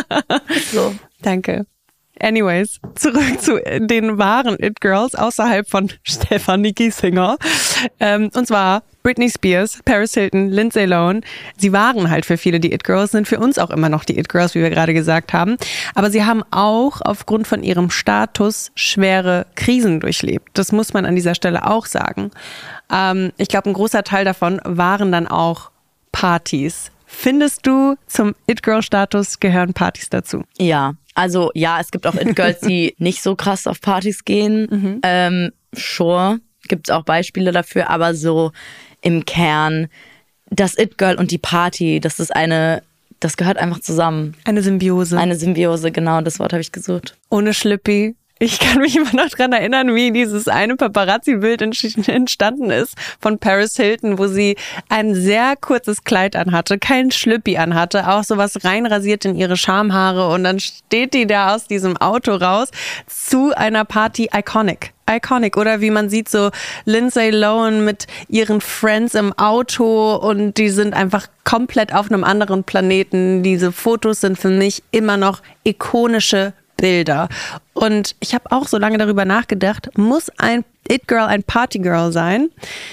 So. Danke. Anyways, zurück zu den wahren It-Girls außerhalb von Stefanie Giesinger. Ähm, und zwar Britney Spears, Paris Hilton, Lindsay Lohan. Sie waren halt für viele die It-Girls, sind für uns auch immer noch die It-Girls, wie wir gerade gesagt haben. Aber sie haben auch aufgrund von ihrem Status schwere Krisen durchlebt. Das muss man an dieser Stelle auch sagen. Ähm, ich glaube, ein großer Teil davon waren dann auch Partys. Findest du, zum It-Girl-Status gehören Partys dazu? Ja, also ja, es gibt auch It-Girls, die nicht so krass auf Partys gehen. Mhm. Ähm, sure, gibt es auch Beispiele dafür, aber so im Kern, das It-Girl und die Party, das ist eine, das gehört einfach zusammen. Eine Symbiose. Eine Symbiose, genau, das Wort habe ich gesucht. Ohne Schlippi. Ich kann mich immer noch dran erinnern, wie dieses eine Paparazzi-Bild entstanden ist von Paris Hilton, wo sie ein sehr kurzes Kleid anhatte, kein Schlüppi anhatte, auch sowas reinrasiert in ihre Schamhaare und dann steht die da aus diesem Auto raus zu einer Party. Iconic. Iconic, oder wie man sieht, so Lindsay Lohan mit ihren Friends im Auto und die sind einfach komplett auf einem anderen Planeten. Diese Fotos sind für mich immer noch ikonische Bilder. Und ich habe auch so lange darüber nachgedacht, muss ein It-Girl ein Party-Girl sein?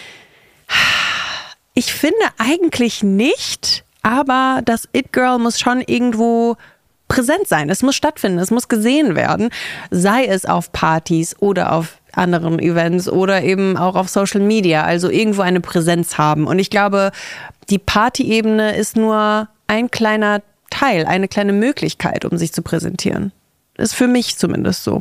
Ich finde eigentlich nicht, aber das It-Girl muss schon irgendwo präsent sein. Es muss stattfinden, es muss gesehen werden, sei es auf Partys oder auf anderen Events oder eben auch auf Social Media, also irgendwo eine Präsenz haben. Und ich glaube, die Party-Ebene ist nur ein kleiner Teil, eine kleine Möglichkeit, um sich zu präsentieren. Ist für mich zumindest so.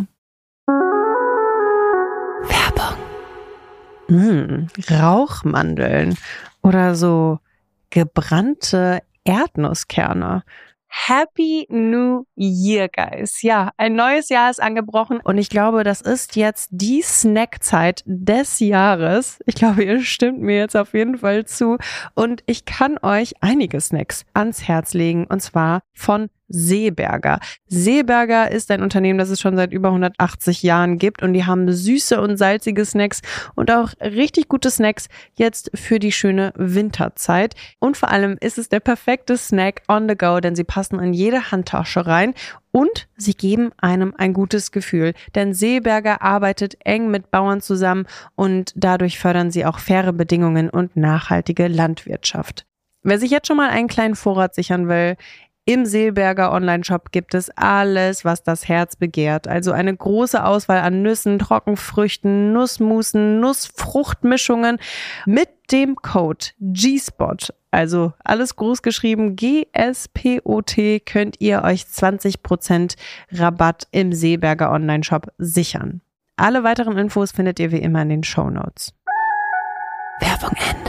Werbung. Hm, Rauchmandeln oder so gebrannte Erdnusskerne. Happy New Year, guys. Ja, ein neues Jahr ist angebrochen und ich glaube, das ist jetzt die Snackzeit des Jahres. Ich glaube, ihr stimmt mir jetzt auf jeden Fall zu und ich kann euch einige Snacks ans Herz legen und zwar von Seeberger. Seeberger ist ein Unternehmen, das es schon seit über hundertachtzig Jahren gibt und die haben süße und salzige Snacks und auch richtig gute Snacks jetzt für die schöne Winterzeit. Und vor allem ist es der perfekte Snack on the go, denn sie passen in jede Handtasche rein und sie geben einem ein gutes Gefühl, denn Seeberger arbeitet eng mit Bauern zusammen und dadurch fördern sie auch faire Bedingungen und nachhaltige Landwirtschaft. Wer sich jetzt schon mal einen kleinen Vorrat sichern will, im Seeberger Online-Shop gibt es alles, was das Herz begehrt. Also eine große Auswahl an Nüssen, Trockenfrüchten, Nussmusen, Nussfruchtmischungen mit dem Code G-Spot. Also alles groß geschrieben, G S P O T, könnt ihr euch zwanzig Prozent Rabatt im Seeberger Online-Shop sichern. Alle weiteren Infos findet ihr wie immer in den Shownotes. Werbung Ende.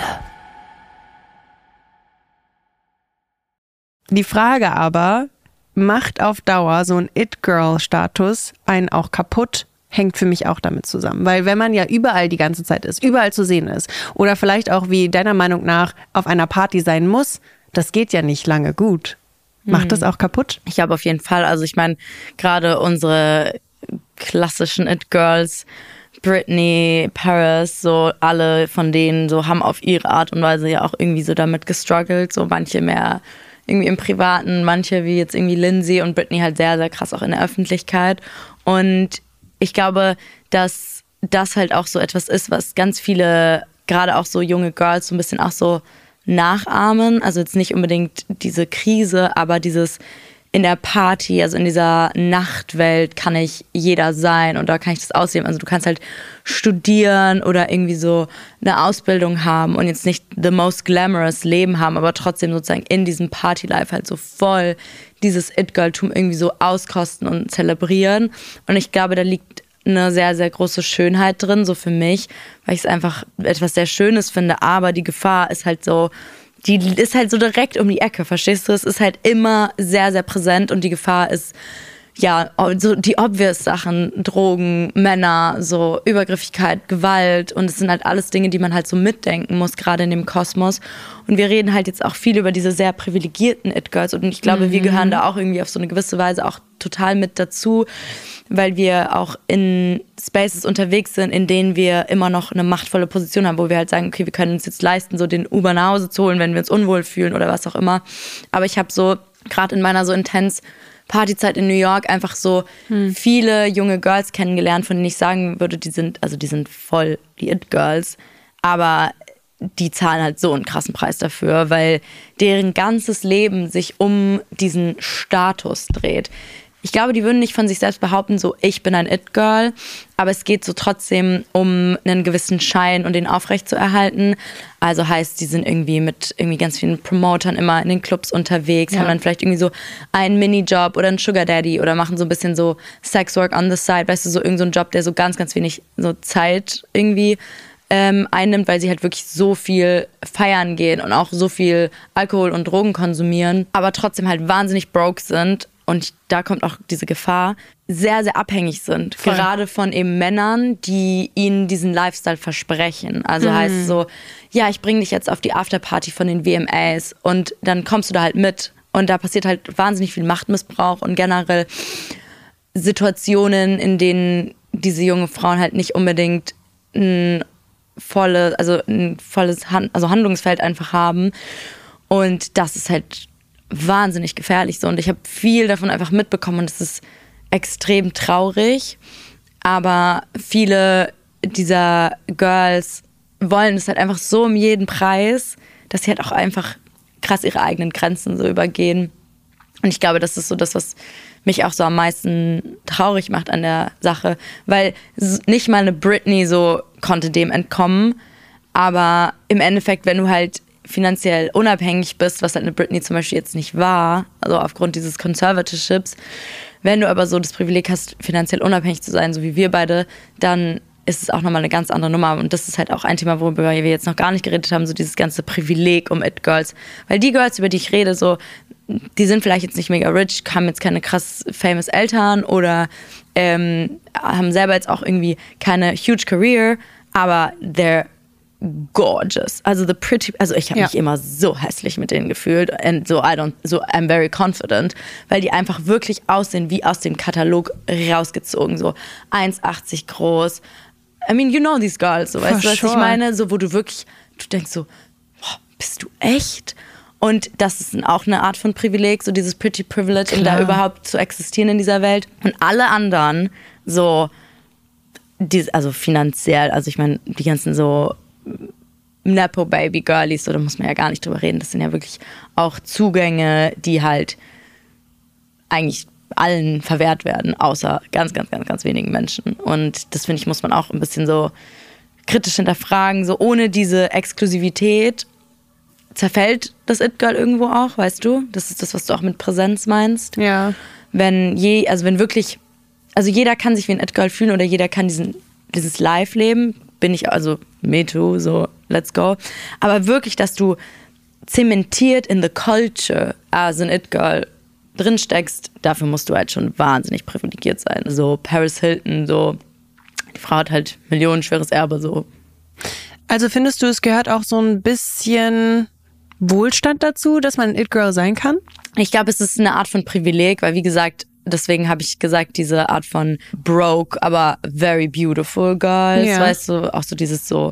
Die Frage aber, macht auf Dauer so ein It-Girl-Status einen auch kaputt, hängt für mich auch damit zusammen. Weil wenn man ja überall die ganze Zeit ist, überall zu sehen ist oder vielleicht auch wie deiner Meinung nach auf einer Party sein muss, das geht ja nicht lange gut. Macht das auch kaputt? Ich glaube auf jeden Fall. Also ich meine, gerade unsere klassischen It-Girls, Britney, Paris, so alle von denen so haben auf ihre Art und Weise ja auch irgendwie so damit gestruggelt. So manche mehr irgendwie im Privaten, manche wie jetzt irgendwie Lindsay und Britney halt sehr, sehr krass auch in der Öffentlichkeit. Und ich glaube, dass das halt auch so etwas ist, was ganz viele, gerade auch so junge Girls so ein bisschen auch so nachahmen. Also jetzt nicht unbedingt diese Krise, aber dieses in der Party, also in dieser Nachtwelt kann ich jeder sein und da kann ich das ausleben. Also du kannst halt studieren oder irgendwie so eine Ausbildung haben und jetzt nicht the most glamorous Leben haben, aber trotzdem sozusagen in diesem Party-Life halt so voll dieses It-Girl-Tum irgendwie so auskosten und zelebrieren. Und ich glaube, da liegt eine sehr, sehr große Schönheit drin, so für mich, weil ich es einfach etwas sehr Schönes finde, aber die Gefahr ist halt so, die ist halt so direkt um die Ecke, verstehst du? Es ist halt immer sehr, sehr präsent und die Gefahr ist, ja, so die obvious Sachen, Drogen, Männer, so Übergriffigkeit, Gewalt und es sind halt alles Dinge, die man halt so mitdenken muss, gerade in dem Kosmos. Und wir reden halt jetzt auch viel über diese sehr privilegierten It-Girls und ich glaube, mhm. wir gehören da auch irgendwie auf so eine gewisse Weise auch total mit dazu, weil wir auch in Spaces unterwegs sind, in denen wir immer noch eine machtvolle Position haben, wo wir halt sagen, okay, wir können uns jetzt leisten, so den Uber nach Hause zu holen, wenn wir uns unwohl fühlen oder was auch immer. Aber ich habe so, gerade in meiner so intens Partyzeit in New York einfach so hm. viele junge Girls kennengelernt, von denen ich sagen würde, die sind, also die sind voll die It-Girls, aber die zahlen halt so einen krassen Preis dafür, weil deren ganzes Leben sich um diesen Status dreht. Ich glaube, die würden nicht von sich selbst behaupten, so ich bin ein It-Girl, aber es geht so trotzdem um einen gewissen Schein und den aufrechtzuerhalten. Also heißt, die sind irgendwie mit irgendwie ganz vielen Promotern immer in den Clubs unterwegs, ja. haben dann vielleicht irgendwie so einen Minijob oder einen Sugar Daddy oder machen so ein bisschen so Sexwork on the side, weißt du, so irgend so ein Job, der so ganz, ganz wenig so Zeit irgendwie ähm, einnimmt, weil sie halt wirklich so viel feiern gehen und auch so viel Alkohol und Drogen konsumieren, aber trotzdem halt wahnsinnig broke sind. Und da kommt auch diese Gefahr, sehr, sehr abhängig sind. Voll. Gerade von eben Männern, die ihnen diesen Lifestyle versprechen. Also mhm. heißt so, ja, ich bringe dich jetzt auf die Afterparty von den V M As und dann kommst du da halt mit. Und da passiert halt wahnsinnig viel Machtmissbrauch und generell Situationen, in denen diese jungen Frauen halt nicht unbedingt ein volles, also ein volles Hand, also Handlungsfeld einfach haben. Und das ist halt wahnsinnig gefährlich so und ich habe viel davon einfach mitbekommen und es ist extrem traurig, aber viele dieser Girls wollen es halt einfach so um jeden Preis, dass sie halt auch einfach krass ihre eigenen Grenzen so übergehen und ich glaube, das ist so das, was mich auch so am meisten traurig macht an der Sache, weil nicht mal eine Britney so konnte dem entkommen, aber im Endeffekt, wenn du halt finanziell unabhängig bist, was halt eine Britney zum Beispiel jetzt nicht war, also aufgrund dieses Conservatorships, wenn du aber so das Privileg hast, finanziell unabhängig zu sein, so wie wir beide, dann ist es auch nochmal eine ganz andere Nummer und das ist halt auch ein Thema, worüber wir jetzt noch gar nicht geredet haben, so dieses ganze Privileg um It-Girls, weil die Girls, über die ich rede, so, die sind vielleicht jetzt nicht mega rich, haben jetzt keine krass famous Eltern oder ähm, haben selber jetzt auch irgendwie keine huge career, aber they're gorgeous. Also the pretty, also ich habe ja. mich immer so hässlich mit denen gefühlt and so I don't, so I'm very confident, weil die einfach wirklich aussehen wie aus dem Katalog rausgezogen, so eins achtzig groß. I mean, you know these girls, so, weißt du, was sure. ich meine? So, wo du wirklich, du denkst so, boah, bist du echt? Und das ist auch eine Art von Privileg, so dieses Pretty Privilege, Klar. um da überhaupt zu existieren in dieser Welt. Und alle anderen, so, die, also finanziell, also ich meine, die ganzen so Nepo Baby Girlies, so, da muss man ja gar nicht drüber reden. Das sind ja wirklich auch Zugänge, die halt eigentlich allen verwehrt werden, außer ganz, ganz, ganz, ganz wenigen Menschen. Und das, finde ich, muss man auch ein bisschen so kritisch hinterfragen. So ohne diese Exklusivität zerfällt das It-Girl irgendwo auch, weißt du? Das ist das, was du auch mit Präsenz meinst. Ja. Wenn je, also wenn wirklich, also jeder kann sich wie ein It-Girl fühlen oder jeder kann diesen, dieses Live leben, bin ich, also me too, so let's go. Aber wirklich, dass du zementiert in the culture as an It-Girl drin steckst, dafür musst du halt schon wahnsinnig privilegiert sein. So Paris Hilton, so, die Frau hat halt millionenschweres Erbe, so. Also findest du, es gehört auch so ein bisschen Wohlstand dazu, dass man ein It-Girl sein kann? Ich glaube, es ist eine Art von Privileg, weil wie gesagt, deswegen habe ich gesagt, diese Art von broke, aber very beautiful girls, ja. weißt du, auch so dieses so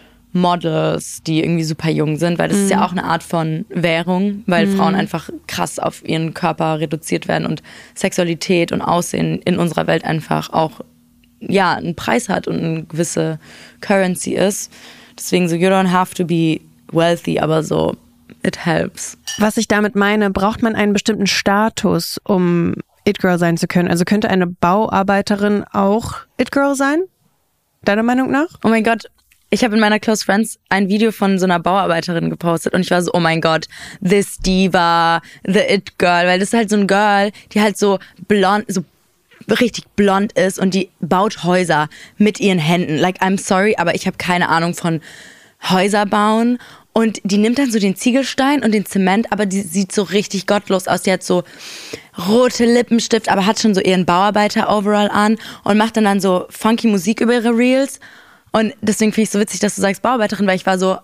Models, die irgendwie super jung sind, weil das mhm. ist ja auch eine Art von Währung, weil mhm. Frauen einfach krass auf ihren Körper reduziert werden und Sexualität und Aussehen in unserer Welt einfach auch ja, einen Preis hat und eine gewisse Currency ist. Deswegen so, you don't have to be wealthy, aber so, it helps. Was ich damit meine, braucht man einen bestimmten Status, um It-Girl sein zu können? Also könnte eine Bauarbeiterin auch It-Girl sein? Deiner Meinung nach? Oh mein Gott, ich habe in meiner Close Friends ein Video von so einer Bauarbeiterin gepostet und ich war so, oh mein Gott, this diva, the It-Girl, weil das ist halt so ein Girl, die halt so blond, so richtig blond ist und die baut Häuser mit ihren Händen. Like, I'm sorry, aber ich habe keine Ahnung von Häuser bauen. Und die nimmt dann so den Ziegelstein und den Zement, aber die sieht so richtig gottlos aus. Die hat so rote Lippenstift, aber hat schon so ihren Bauarbeiter-Overall an und macht dann dann so funky Musik über ihre Reels. Und deswegen finde ich es so witzig, dass du sagst Bauarbeiterin, weil ich war so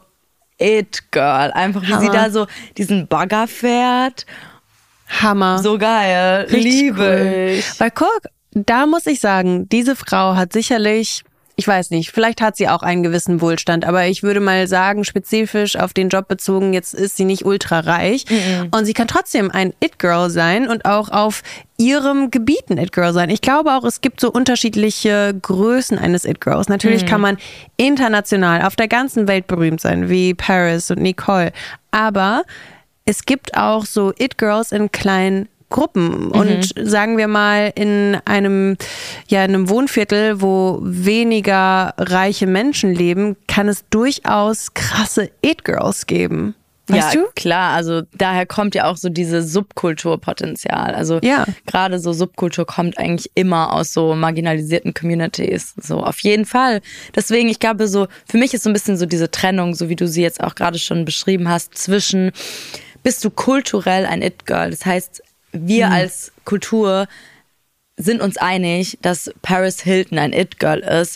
It-Girl. Einfach wie Hammer. Sie da so diesen Bagger fährt. Hammer. So geil. Richtig Liebe cool. ich. Weil guck, da muss ich sagen, diese Frau hat sicherlich, ich weiß nicht, vielleicht hat sie auch einen gewissen Wohlstand, aber ich würde mal sagen, spezifisch auf den Job bezogen, jetzt ist sie nicht ultra reich. Mhm. Und sie kann trotzdem ein It-Girl sein und auch auf ihrem Gebiet ein It-Girl sein. Ich glaube auch, es gibt so unterschiedliche Größen eines It-Girls. Natürlich mhm. kann man international auf der ganzen Welt berühmt sein, wie Paris und Nicole. Aber es gibt auch so It-Girls in kleinen Gruppen und mhm. sagen wir mal in einem, ja, in einem Wohnviertel, wo weniger reiche Menschen leben, kann es durchaus krasse It-Girls geben. Weißt ja, du? Klar, also daher kommt ja auch so diese Subkulturpotenzial. Also ja. gerade so Subkultur kommt eigentlich immer aus so marginalisierten Communities. So auf jeden Fall. Deswegen, ich glaube so, für mich ist so ein bisschen so diese Trennung, so wie du sie jetzt auch gerade schon beschrieben hast, zwischen bist du kulturell ein It-Girl? Das heißt, wir mhm. als Kultur sind uns einig, dass Paris Hilton ein It-Girl ist.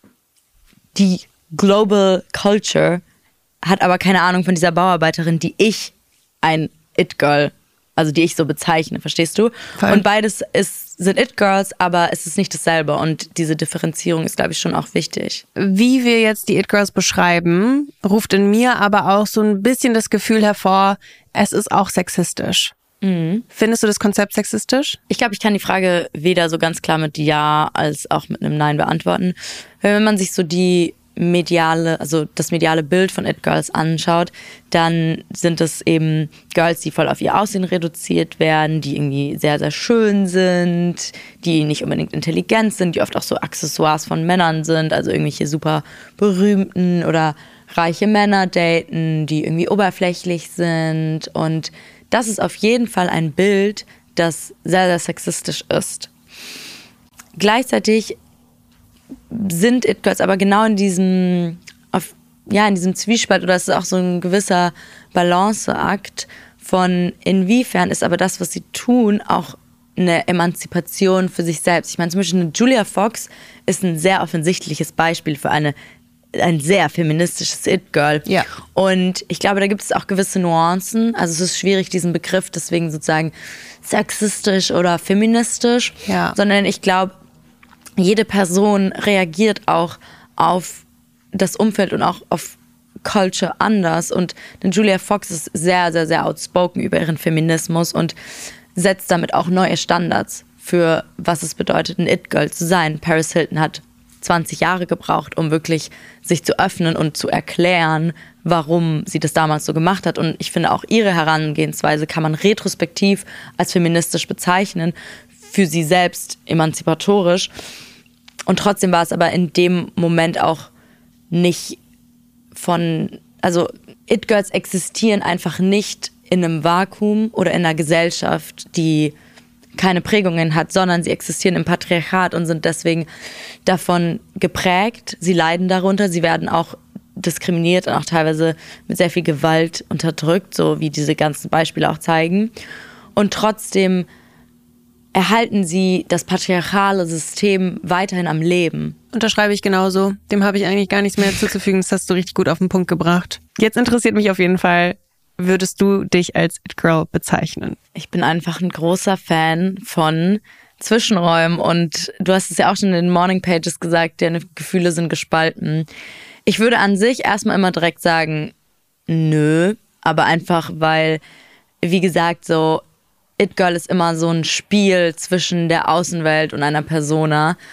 Die Global Culture hat aber keine Ahnung von dieser Bauarbeiterin, die ich ein It-Girl, also die ich so bezeichne, verstehst du? Voll. Und beides ist, sind It-Girls, aber es ist nicht dasselbe und diese Differenzierung ist, glaube ich, schon auch wichtig. Wie wir jetzt die It-Girls beschreiben, ruft in mir aber auch so ein bisschen das Gefühl hervor, es ist auch sexistisch. Mhm. Findest du das Konzept sexistisch? Ich glaube, ich kann die Frage weder so ganz klar mit Ja als auch mit einem Nein beantworten. Wenn man sich so die mediale, also das mediale Bild von It-Girls anschaut, dann sind es eben Girls, die voll auf ihr Aussehen reduziert werden, die irgendwie sehr, sehr schön sind, die nicht unbedingt intelligent sind, die oft auch so Accessoires von Männern sind, also irgendwelche super berühmten oder reiche Männer daten, die irgendwie oberflächlich sind, und das ist auf jeden Fall ein Bild, das sehr, sehr sexistisch ist. Gleichzeitig sind It-Girls aber genau in diesem, auf, ja, in diesem Zwiespalt, oder es ist auch so ein gewisser Balanceakt von, inwiefern ist aber das, was sie tun, auch eine Emanzipation für sich selbst. Ich meine, zum Beispiel eine Julia Fox ist ein sehr offensichtliches Beispiel für eine ein sehr feministisches It-Girl. Ja. Und ich glaube, da gibt es auch gewisse Nuancen. Also es ist schwierig, diesen Begriff deswegen sozusagen sexistisch oder feministisch. Ja. Sondern ich glaube, jede Person reagiert auch auf das Umfeld und auch auf Culture anders. Und denn Julia Fox ist sehr, sehr, sehr outspoken über ihren Feminismus und setzt damit auch neue Standards für, was es bedeutet, ein It-Girl zu sein. Paris Hilton hat zwanzig Jahre gebraucht, um wirklich sich zu öffnen und zu erklären, warum sie das damals so gemacht hat. Und ich finde, auch ihre Herangehensweise kann man retrospektiv als feministisch bezeichnen, für sie selbst emanzipatorisch. Und trotzdem war es aber in dem Moment auch nicht von, also It-Girls existieren einfach nicht in einem Vakuum oder in einer Gesellschaft, die keine Prägungen hat, sondern sie existieren im Patriarchat und sind deswegen davon geprägt. Sie leiden darunter, sie werden auch diskriminiert und auch teilweise mit sehr viel Gewalt unterdrückt, so wie diese ganzen Beispiele auch zeigen. Und trotzdem erhalten sie das patriarchale System weiterhin am Leben. Unterschreibe ich genauso. Dem habe ich eigentlich gar nichts mehr zuzufügen. Das hast du richtig gut auf den Punkt gebracht. Jetzt interessiert mich auf jeden Fall, würdest du dich als It-Girl bezeichnen? Ich bin einfach ein großer Fan von Zwischenräumen und du hast es ja auch schon in den Morning Pages gesagt, deine Gefühle sind gespalten. Ich würde an sich erstmal immer direkt sagen, nö, aber einfach, weil, wie gesagt, so It-Girl ist immer so ein Spiel zwischen der Außenwelt und einer Persona.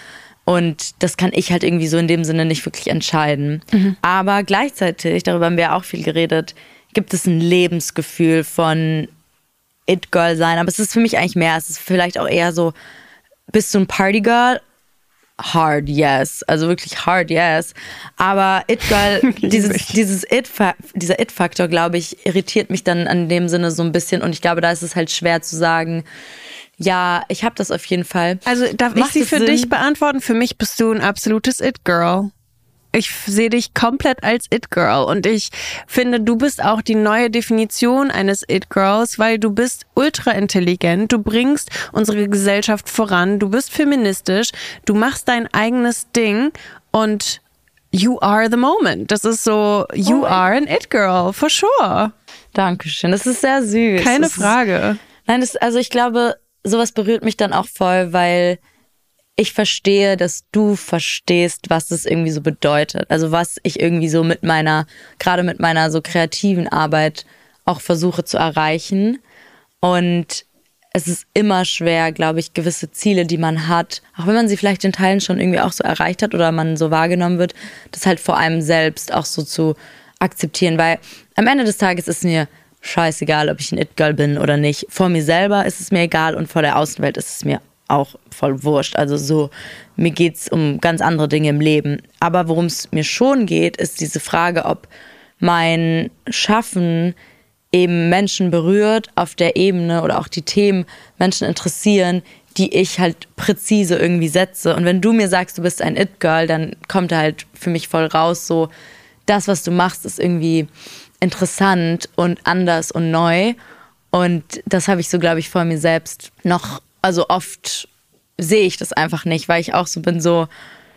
Und das kann ich halt irgendwie so in dem Sinne nicht wirklich entscheiden. Mhm. Aber gleichzeitig, darüber haben wir auch viel geredet, gibt es ein Lebensgefühl von It-Girl sein. Aber es ist für mich eigentlich mehr. Es ist vielleicht auch eher so, bist du ein Partygirl? Hard, yes. Also wirklich hard, yes. Aber It-Girl, dieses, dieses It, dieser It-Faktor, glaube ich, irritiert mich dann in dem Sinne so ein bisschen. Und ich glaube, da ist es halt schwer zu sagen, ja, ich habe das auf jeden Fall. Also darf Macht ich sie für Sinn? dich beantworten? Für mich bist du ein absolutes It-Girl. Ich sehe dich komplett als It-Girl und ich finde, du bist auch die neue Definition eines It-Girls, weil du bist ultra intelligent, du bringst unsere Gesellschaft voran, du bist feministisch, du machst dein eigenes Ding und you are the moment. Das ist so, you oh are an It-Girl, for sure. Dankeschön, das ist sehr süß. Keine das Frage. Ist, nein, das, also ich glaube, sowas berührt mich dann auch voll, weil ich verstehe, dass du verstehst, was es irgendwie so bedeutet. Also was ich irgendwie so mit meiner, gerade mit meiner so kreativen Arbeit auch versuche zu erreichen. Und es ist immer schwer, glaube ich, gewisse Ziele, die man hat, auch wenn man sie vielleicht in Teilen schon irgendwie auch so erreicht hat oder man so wahrgenommen wird, das halt vor einem selbst auch so zu akzeptieren. Weil am Ende des Tages ist mir scheißegal, ob ich ein It-Girl bin oder nicht. Vor mir selber ist es mir egal und vor der Außenwelt ist es mir auch voll wurscht. Also so, mir geht's um ganz andere Dinge im Leben. Aber worum es mir schon geht, ist diese Frage, ob mein Schaffen eben Menschen berührt auf der Ebene oder auch die Themen Menschen interessieren, die ich halt präzise irgendwie setze. Und wenn du mir sagst, du bist ein It-Girl, dann kommt da halt für mich voll raus, so das, was du machst, ist irgendwie interessant und anders und neu. Und das habe ich so, glaube ich, vor mir selbst noch. Also oft sehe ich das einfach nicht, weil ich auch so bin, so,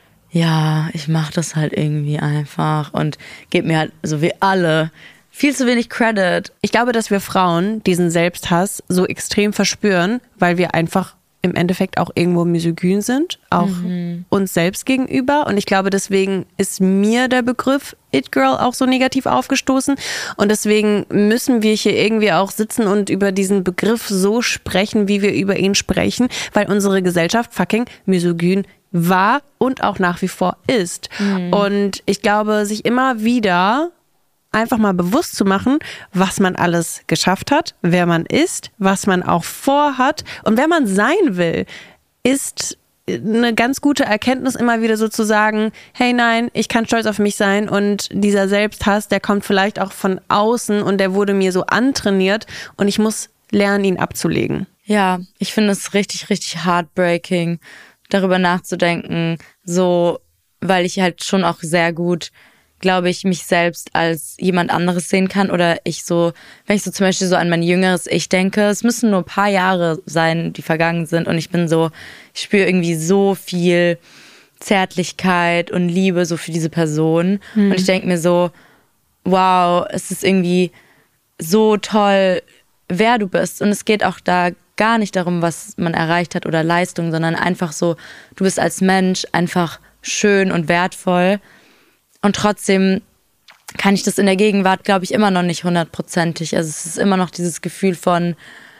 ja, ich mache das halt irgendwie einfach und gebe mir halt, so wie alle, viel zu wenig Credit. Ich glaube, dass wir Frauen diesen Selbsthass so extrem verspüren, weil wir einfach im Endeffekt auch irgendwo misogyn sind, auch mhm. uns selbst gegenüber. Und ich glaube, deswegen ist mir der Begriff It-Girl auch so negativ aufgestoßen. Und deswegen müssen wir hier irgendwie auch sitzen und über diesen Begriff so sprechen, wie wir über ihn sprechen, weil unsere Gesellschaft fucking misogyn war und auch nach wie vor ist. Mhm. Und ich glaube, sich immer wieder einfach mal bewusst zu machen, was man alles geschafft hat, wer man ist, was man auch vorhat und wer man sein will, ist eine ganz gute Erkenntnis, immer wieder so zu sagen, hey nein, ich kann stolz auf mich sein und dieser Selbsthass, der kommt vielleicht auch von außen und der wurde mir so antrainiert und ich muss lernen, ihn abzulegen. Ja, ich finde es richtig, richtig heartbreaking, darüber nachzudenken, so, weil ich halt schon auch sehr gut, glaube ich, mich selbst als jemand anderes sehen kann oder ich so, wenn ich so zum Beispiel so an mein jüngeres Ich denke, es müssen nur ein paar Jahre sein, die vergangen sind und ich bin so, ich spüre irgendwie so viel Zärtlichkeit und Liebe so für diese Person mhm. und ich denke mir so, wow, es ist irgendwie so toll, wer du bist und es geht auch da gar nicht darum, was man erreicht hat oder Leistung, sondern einfach so, du bist als Mensch einfach schön und wertvoll. Und trotzdem kann ich das in der Gegenwart, glaube ich, immer noch nicht hundertprozentig. Also es ist immer noch dieses Gefühl von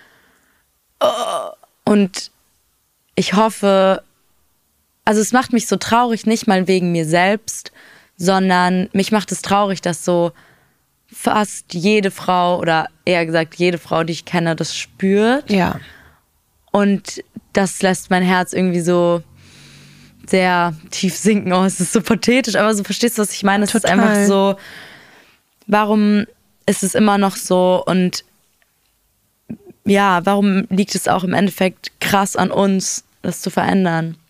oh. Und ich hoffe, also es macht mich so traurig, nicht mal wegen mir selbst, sondern mich macht es traurig, dass so fast jede Frau oder eher gesagt jede Frau, die ich kenne, das spürt. Ja. Und das lässt mein Herz irgendwie so sehr tief sinken. Oh, es ist so pathetisch, aber so verstehst du, was ich meine? Es Total. Ist einfach so, warum ist es immer noch so und ja, warum liegt es auch im Endeffekt krass an uns, das zu verändern?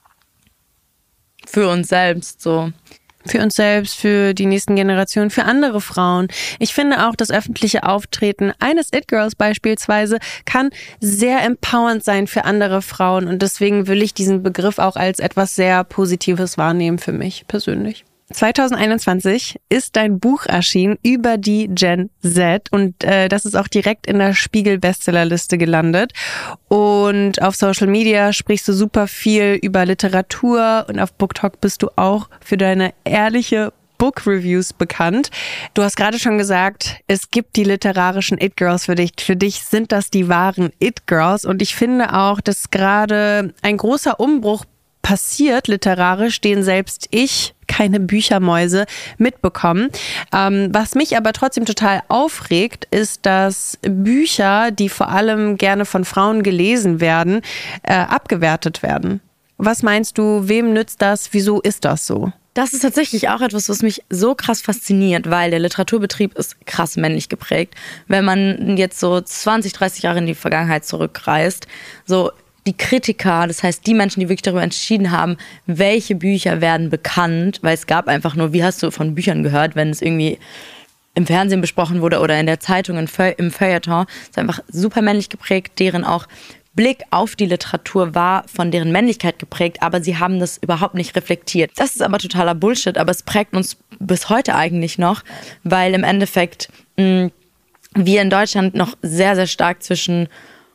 Für uns selbst so. Für uns selbst, für die nächsten Generationen, für andere Frauen. Ich finde auch, das öffentliche Auftreten eines It-Girls beispielsweise kann sehr empowernd sein für andere Frauen und deswegen will ich diesen Begriff auch als etwas sehr Positives wahrnehmen für mich persönlich. zwanzig einundzwanzig ist dein Buch erschienen über die Gen Z und äh, das ist auch direkt in der Spiegel-Bestsellerliste gelandet. Und auf Social Media sprichst du super viel über Literatur und auf BookTok bist du auch für deine ehrliche Book-Reviews bekannt. Du hast gerade schon gesagt, es gibt die literarischen It-Girls für dich. Für dich sind das die wahren It-Girls und ich finde auch, dass gerade ein großer Umbruch passiert literarisch, den selbst ich, keine Büchermäuse, mitbekommen. Ähm, was mich aber trotzdem total aufregt, ist, dass Bücher, die vor allem gerne von Frauen gelesen werden, äh, abgewertet werden. Was meinst du, wem nützt das? Wieso ist das so? Das ist tatsächlich auch etwas, was mich so krass fasziniert, weil der Literaturbetrieb ist krass männlich geprägt. Wenn man jetzt so zwanzig, dreißig Jahre in die Vergangenheit zurückreist, so die Kritiker, das heißt die Menschen, die wirklich darüber entschieden haben, welche Bücher werden bekannt, weil es gab einfach nur, wie hast du von Büchern gehört, wenn es irgendwie im Fernsehen besprochen wurde oder in der Zeitung, im Feuilleton, ist einfach super männlich geprägt, deren auch Blick auf die Literatur war von deren Männlichkeit geprägt, aber sie haben das überhaupt nicht reflektiert. Das ist aber totaler Bullshit, aber es prägt uns bis heute eigentlich noch, weil im Endeffekt mh, wir in Deutschland noch sehr, sehr stark zwischen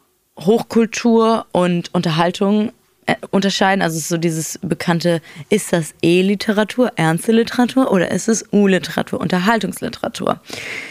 Hochkultur und Unterhaltung äh, unterscheiden. Also es ist so dieses bekannte, ist das E-Literatur, ernste Literatur oder ist es U-Literatur, Unterhaltungsliteratur?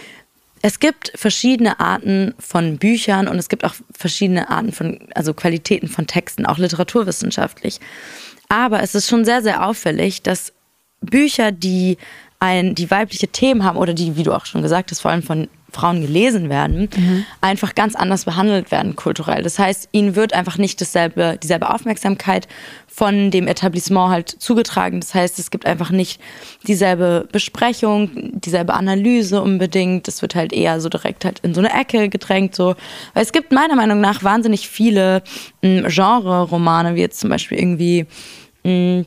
Es gibt verschiedene Arten von Büchern und es gibt auch verschiedene Arten von, also Qualitäten von Texten, auch literaturwissenschaftlich. Aber es ist schon sehr, sehr auffällig, dass Bücher, die ein, die weibliche Themen haben oder die, wie du auch schon gesagt hast, vor allem von Frauen gelesen werden, mhm. einfach ganz anders behandelt werden kulturell. Das heißt, ihnen wird einfach nicht dasselbe, dieselbe Aufmerksamkeit von dem Etablissement halt zugetragen. Das heißt, es gibt einfach nicht dieselbe Besprechung, dieselbe Analyse unbedingt. Es wird halt eher so direkt halt in so eine Ecke gedrängt. So. Weil es gibt meiner Meinung nach wahnsinnig viele mh, Genre-Romane, wie jetzt zum Beispiel irgendwie mh,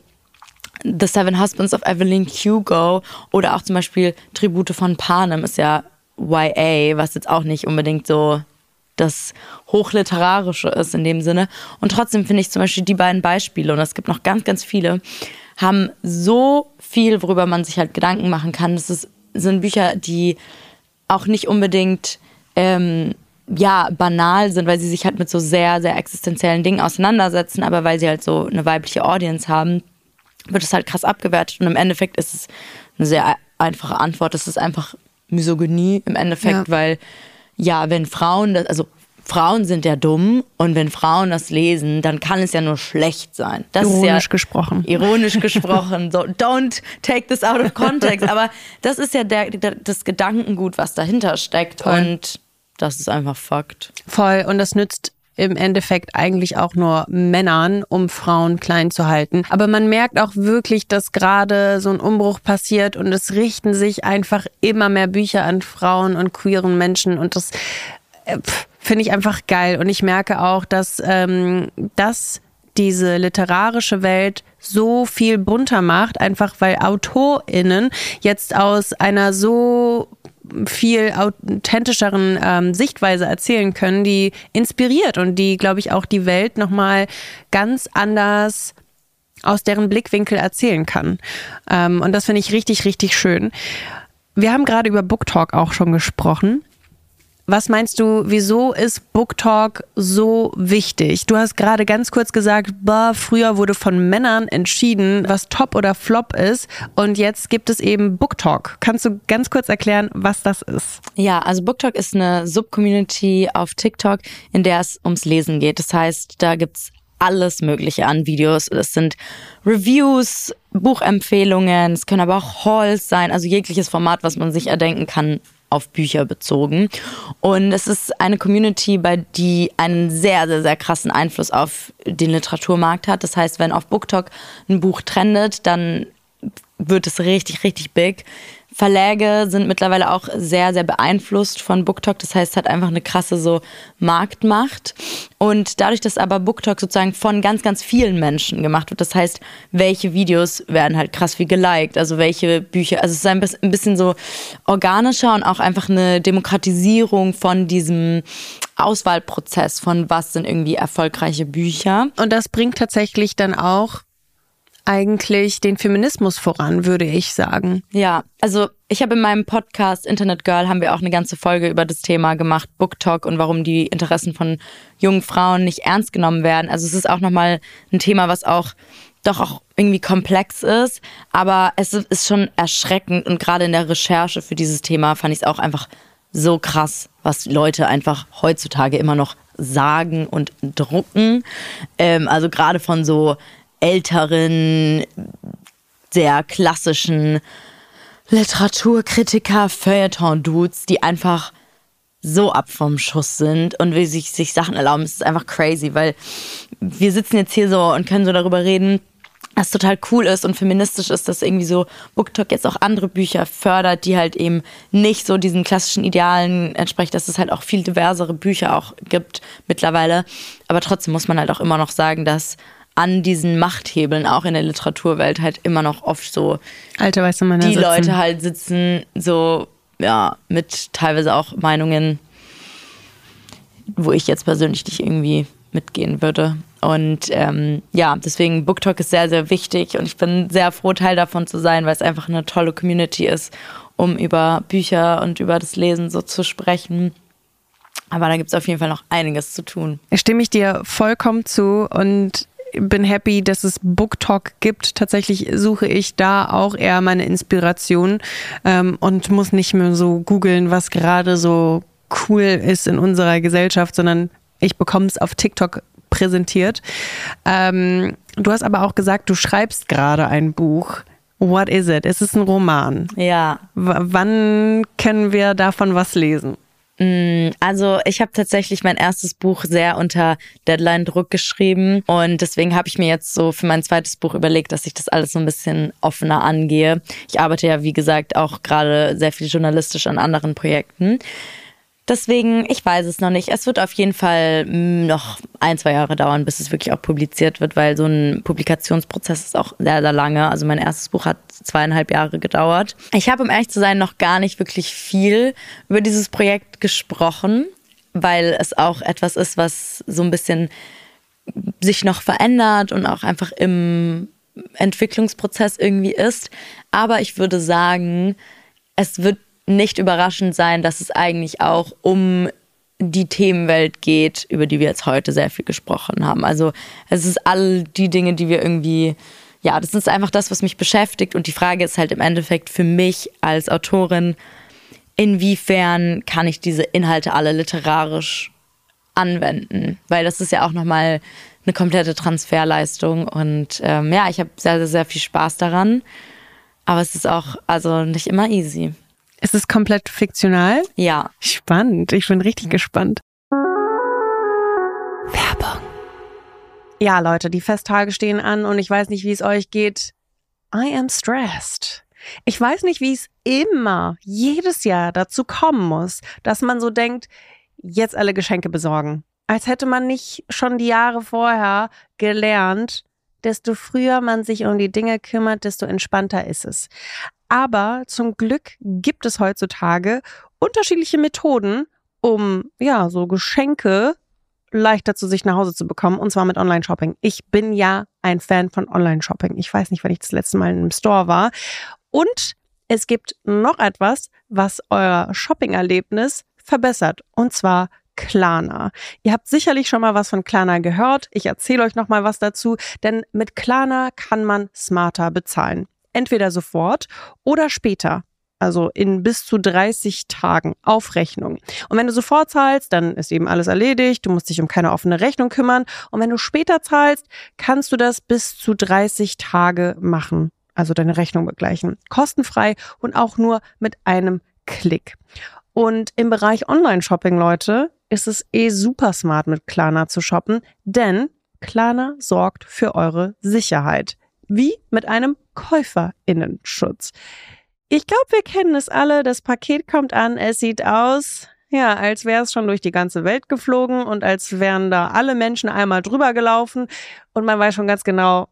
The Seven Husbands of Evelyn Hugo oder auch zum Beispiel Tribute von Panem ist ja Y A, was jetzt auch nicht unbedingt so das Hochliterarische ist in dem Sinne. Und trotzdem finde ich zum Beispiel die beiden Beispiele, und es gibt noch ganz, ganz viele, haben so viel, worüber man sich halt Gedanken machen kann. Das ist, sind Bücher, die auch nicht unbedingt ähm, ja, banal sind, weil sie sich halt mit so sehr, sehr existenziellen Dingen auseinandersetzen, aber weil sie halt so eine weibliche Audience haben, wird es halt krass abgewertet. Und im Endeffekt ist es eine sehr einfache Antwort. Es ist einfach Misogynie im Endeffekt, ja. weil ja, wenn Frauen, das, also Frauen sind ja dumm und wenn Frauen das lesen, dann kann es ja nur schlecht sein. Das ironisch ist ja, gesprochen. Ironisch gesprochen. So, don't take this out of context. Aber das ist ja der, der, das Gedankengut, was dahinter steckt. Voll. Und das ist einfach Fakt. Voll. Und das nützt im Endeffekt eigentlich auch nur Männern, um Frauen klein zu halten. Aber man merkt auch wirklich, dass gerade so ein Umbruch passiert und es richten sich einfach immer mehr Bücher an Frauen und queeren Menschen und das äh, finde ich einfach geil. Und ich merke auch, dass, ähm, dass diese literarische Welt so viel bunter macht, einfach weil AutorInnen jetzt aus einer so viel authentischeren ähm, Sichtweise erzählen können, die inspiriert und die, glaube ich, auch die Welt nochmal ganz anders aus deren Blickwinkel erzählen kann. Ähm, und das finde ich richtig, richtig schön. Wir haben gerade über BookTok auch schon gesprochen. Was meinst du, wieso ist BookTok so wichtig? Du hast gerade ganz kurz gesagt, bah, früher wurde von Männern entschieden, was Top oder Flop ist und jetzt gibt es eben BookTok. Kannst du ganz kurz erklären, was das ist? Ja, also BookTok ist eine Subcommunity auf TikTok, in der es ums Lesen geht. Das heißt, da gibt's alles Mögliche an Videos. Es sind Reviews, Buchempfehlungen, es können aber auch Hauls sein, also jegliches Format, was man sich erdenken kann, auf Bücher bezogen. Und es ist eine Community, bei die einen sehr, sehr, sehr krassen Einfluss auf den Literaturmarkt hat. Das heißt, wenn auf BookTok ein Buch trendet, dann wird es richtig, richtig big. Verläge sind mittlerweile auch sehr, sehr beeinflusst von BookTok. Das heißt, es hat einfach eine krasse so Marktmacht. Und dadurch, dass aber BookTok sozusagen von ganz, ganz vielen Menschen gemacht wird, das heißt, welche Videos werden halt krass viel geliked, also welche Bücher, also es ist ein bisschen so organischer und auch einfach eine Demokratisierung von diesem Auswahlprozess von was sind irgendwie erfolgreiche Bücher. Und das bringt tatsächlich dann auch eigentlich den Feminismus voran, würde ich sagen. Ja, also ich habe in meinem Podcast Internet Girl haben wir auch eine ganze Folge über das Thema gemacht, BookTok und warum die Interessen von jungen Frauen nicht ernst genommen werden. Also es ist auch nochmal ein Thema, was auch doch auch irgendwie komplex ist, aber es ist schon erschreckend und gerade in der Recherche für dieses Thema fand ich es auch einfach so krass, was Leute einfach heutzutage immer noch sagen und drucken. Ähm, also gerade von so älteren, sehr klassischen Literaturkritiker, Feuilleton-Dudes, die einfach so ab vom Schuss sind und wie sich, sich Sachen erlauben. Es ist einfach crazy, weil wir sitzen jetzt hier so und können so darüber reden, dass es total cool ist und feministisch ist, dass irgendwie so BookTok jetzt auch andere Bücher fördert, die halt eben nicht so diesen klassischen Idealen entsprechen, dass es halt auch viel diversere Bücher auch gibt mittlerweile. Aber trotzdem muss man halt auch immer noch sagen, dass an diesen Machthebeln auch in der Literaturwelt halt immer noch oft so alte weiße Männer die sitzen. Leute halt sitzen, so ja, mit teilweise auch Meinungen, wo ich jetzt persönlich nicht irgendwie mitgehen würde. Und ähm, ja, deswegen BookTok ist sehr, sehr wichtig und ich bin sehr froh, Teil davon zu sein, weil es einfach eine tolle Community ist, um über Bücher und über das Lesen so zu sprechen. Aber da gibt es auf jeden Fall noch einiges zu tun. Stimme ich dir vollkommen zu und bin happy, dass es BookTok gibt. Tatsächlich suche ich da auch eher meine Inspiration ähm, und muss nicht mehr so googeln, was gerade so cool ist in unserer Gesellschaft, sondern ich bekomme es auf TikTok präsentiert. Ähm, du hast aber auch gesagt, du schreibst gerade ein Buch. What is it? Ist es ein Roman? Ja. W- wann können wir davon was lesen? Also ich habe tatsächlich mein erstes Buch sehr unter Deadline-Druck geschrieben und deswegen habe ich mir jetzt so für mein zweites Buch überlegt, dass ich das alles so ein bisschen offener angehe. Ich arbeite ja, wie gesagt, auch gerade sehr viel journalistisch an anderen Projekten. Deswegen, ich weiß es noch nicht. Es wird auf jeden Fall noch ein, zwei Jahre dauern, bis es wirklich auch publiziert wird, weil so ein Publikationsprozess ist auch sehr, sehr lange. Also mein erstes Buch hat zweieinhalb Jahre gedauert. Ich habe, um ehrlich zu sein, noch gar nicht wirklich viel über dieses Projekt gesprochen, weil es auch etwas ist, was so ein bisschen sich noch verändert und auch einfach im Entwicklungsprozess irgendwie ist. Aber ich würde sagen, es wird nicht überraschend sein, dass es eigentlich auch um die Themenwelt geht, über die wir jetzt heute sehr viel gesprochen haben. Also es ist all die Dinge, die wir irgendwie, ja, das ist einfach das, was mich beschäftigt. Und die Frage ist halt im Endeffekt für mich als Autorin, inwiefern kann ich diese Inhalte alle literarisch anwenden? Weil das ist ja auch nochmal eine komplette Transferleistung. Und ähm, ja, ich habe sehr, sehr, sehr viel Spaß daran. Aber es ist auch also nicht immer easy. Ist es komplett fiktional? Ja. Spannend. Ich bin richtig gespannt. Werbung. Ja, Leute, die Festtage stehen an und ich weiß nicht, wie es euch geht. I am stressed. Ich weiß nicht, wie es immer, jedes Jahr dazu kommen muss, dass man so denkt, jetzt alle Geschenke besorgen. Als hätte man nicht schon die Jahre vorher gelernt, desto früher man sich um die Dinge kümmert, desto entspannter ist es. Aber zum Glück gibt es heutzutage unterschiedliche Methoden, um ja so Geschenke leichter zu sich nach Hause zu bekommen, und zwar mit Online-Shopping. Ich bin ja ein Fan von Online-Shopping. Ich weiß nicht, wann ich das letzte Mal in einem Store war. Und es gibt noch etwas, was euer Shopping-Erlebnis verbessert, und zwar Klarna. Ihr habt sicherlich schon mal was von Klarna gehört. Ich erzähle euch noch mal was dazu, denn mit Klarna kann man smarter bezahlen. Entweder sofort oder später, also in bis zu dreißig Tagen auf Rechnung. Und wenn du sofort zahlst, dann ist eben alles erledigt, du musst dich um keine offene Rechnung kümmern. Und wenn du später zahlst, kannst du das bis zu dreißig Tage machen, also deine Rechnung begleichen. Kostenfrei und auch nur mit einem Klick. Und im Bereich Online-Shopping, Leute, ist es eh super smart mit Klarna zu shoppen, denn Klarna sorgt für eure Sicherheit. Wie mit einem KäuferInnenschutz. Ich glaube, wir kennen es alle. Das Paket kommt an, es sieht aus, ja, als wäre es schon durch die ganze Welt geflogen und als wären da alle Menschen einmal drüber gelaufen und man weiß schon ganz genau,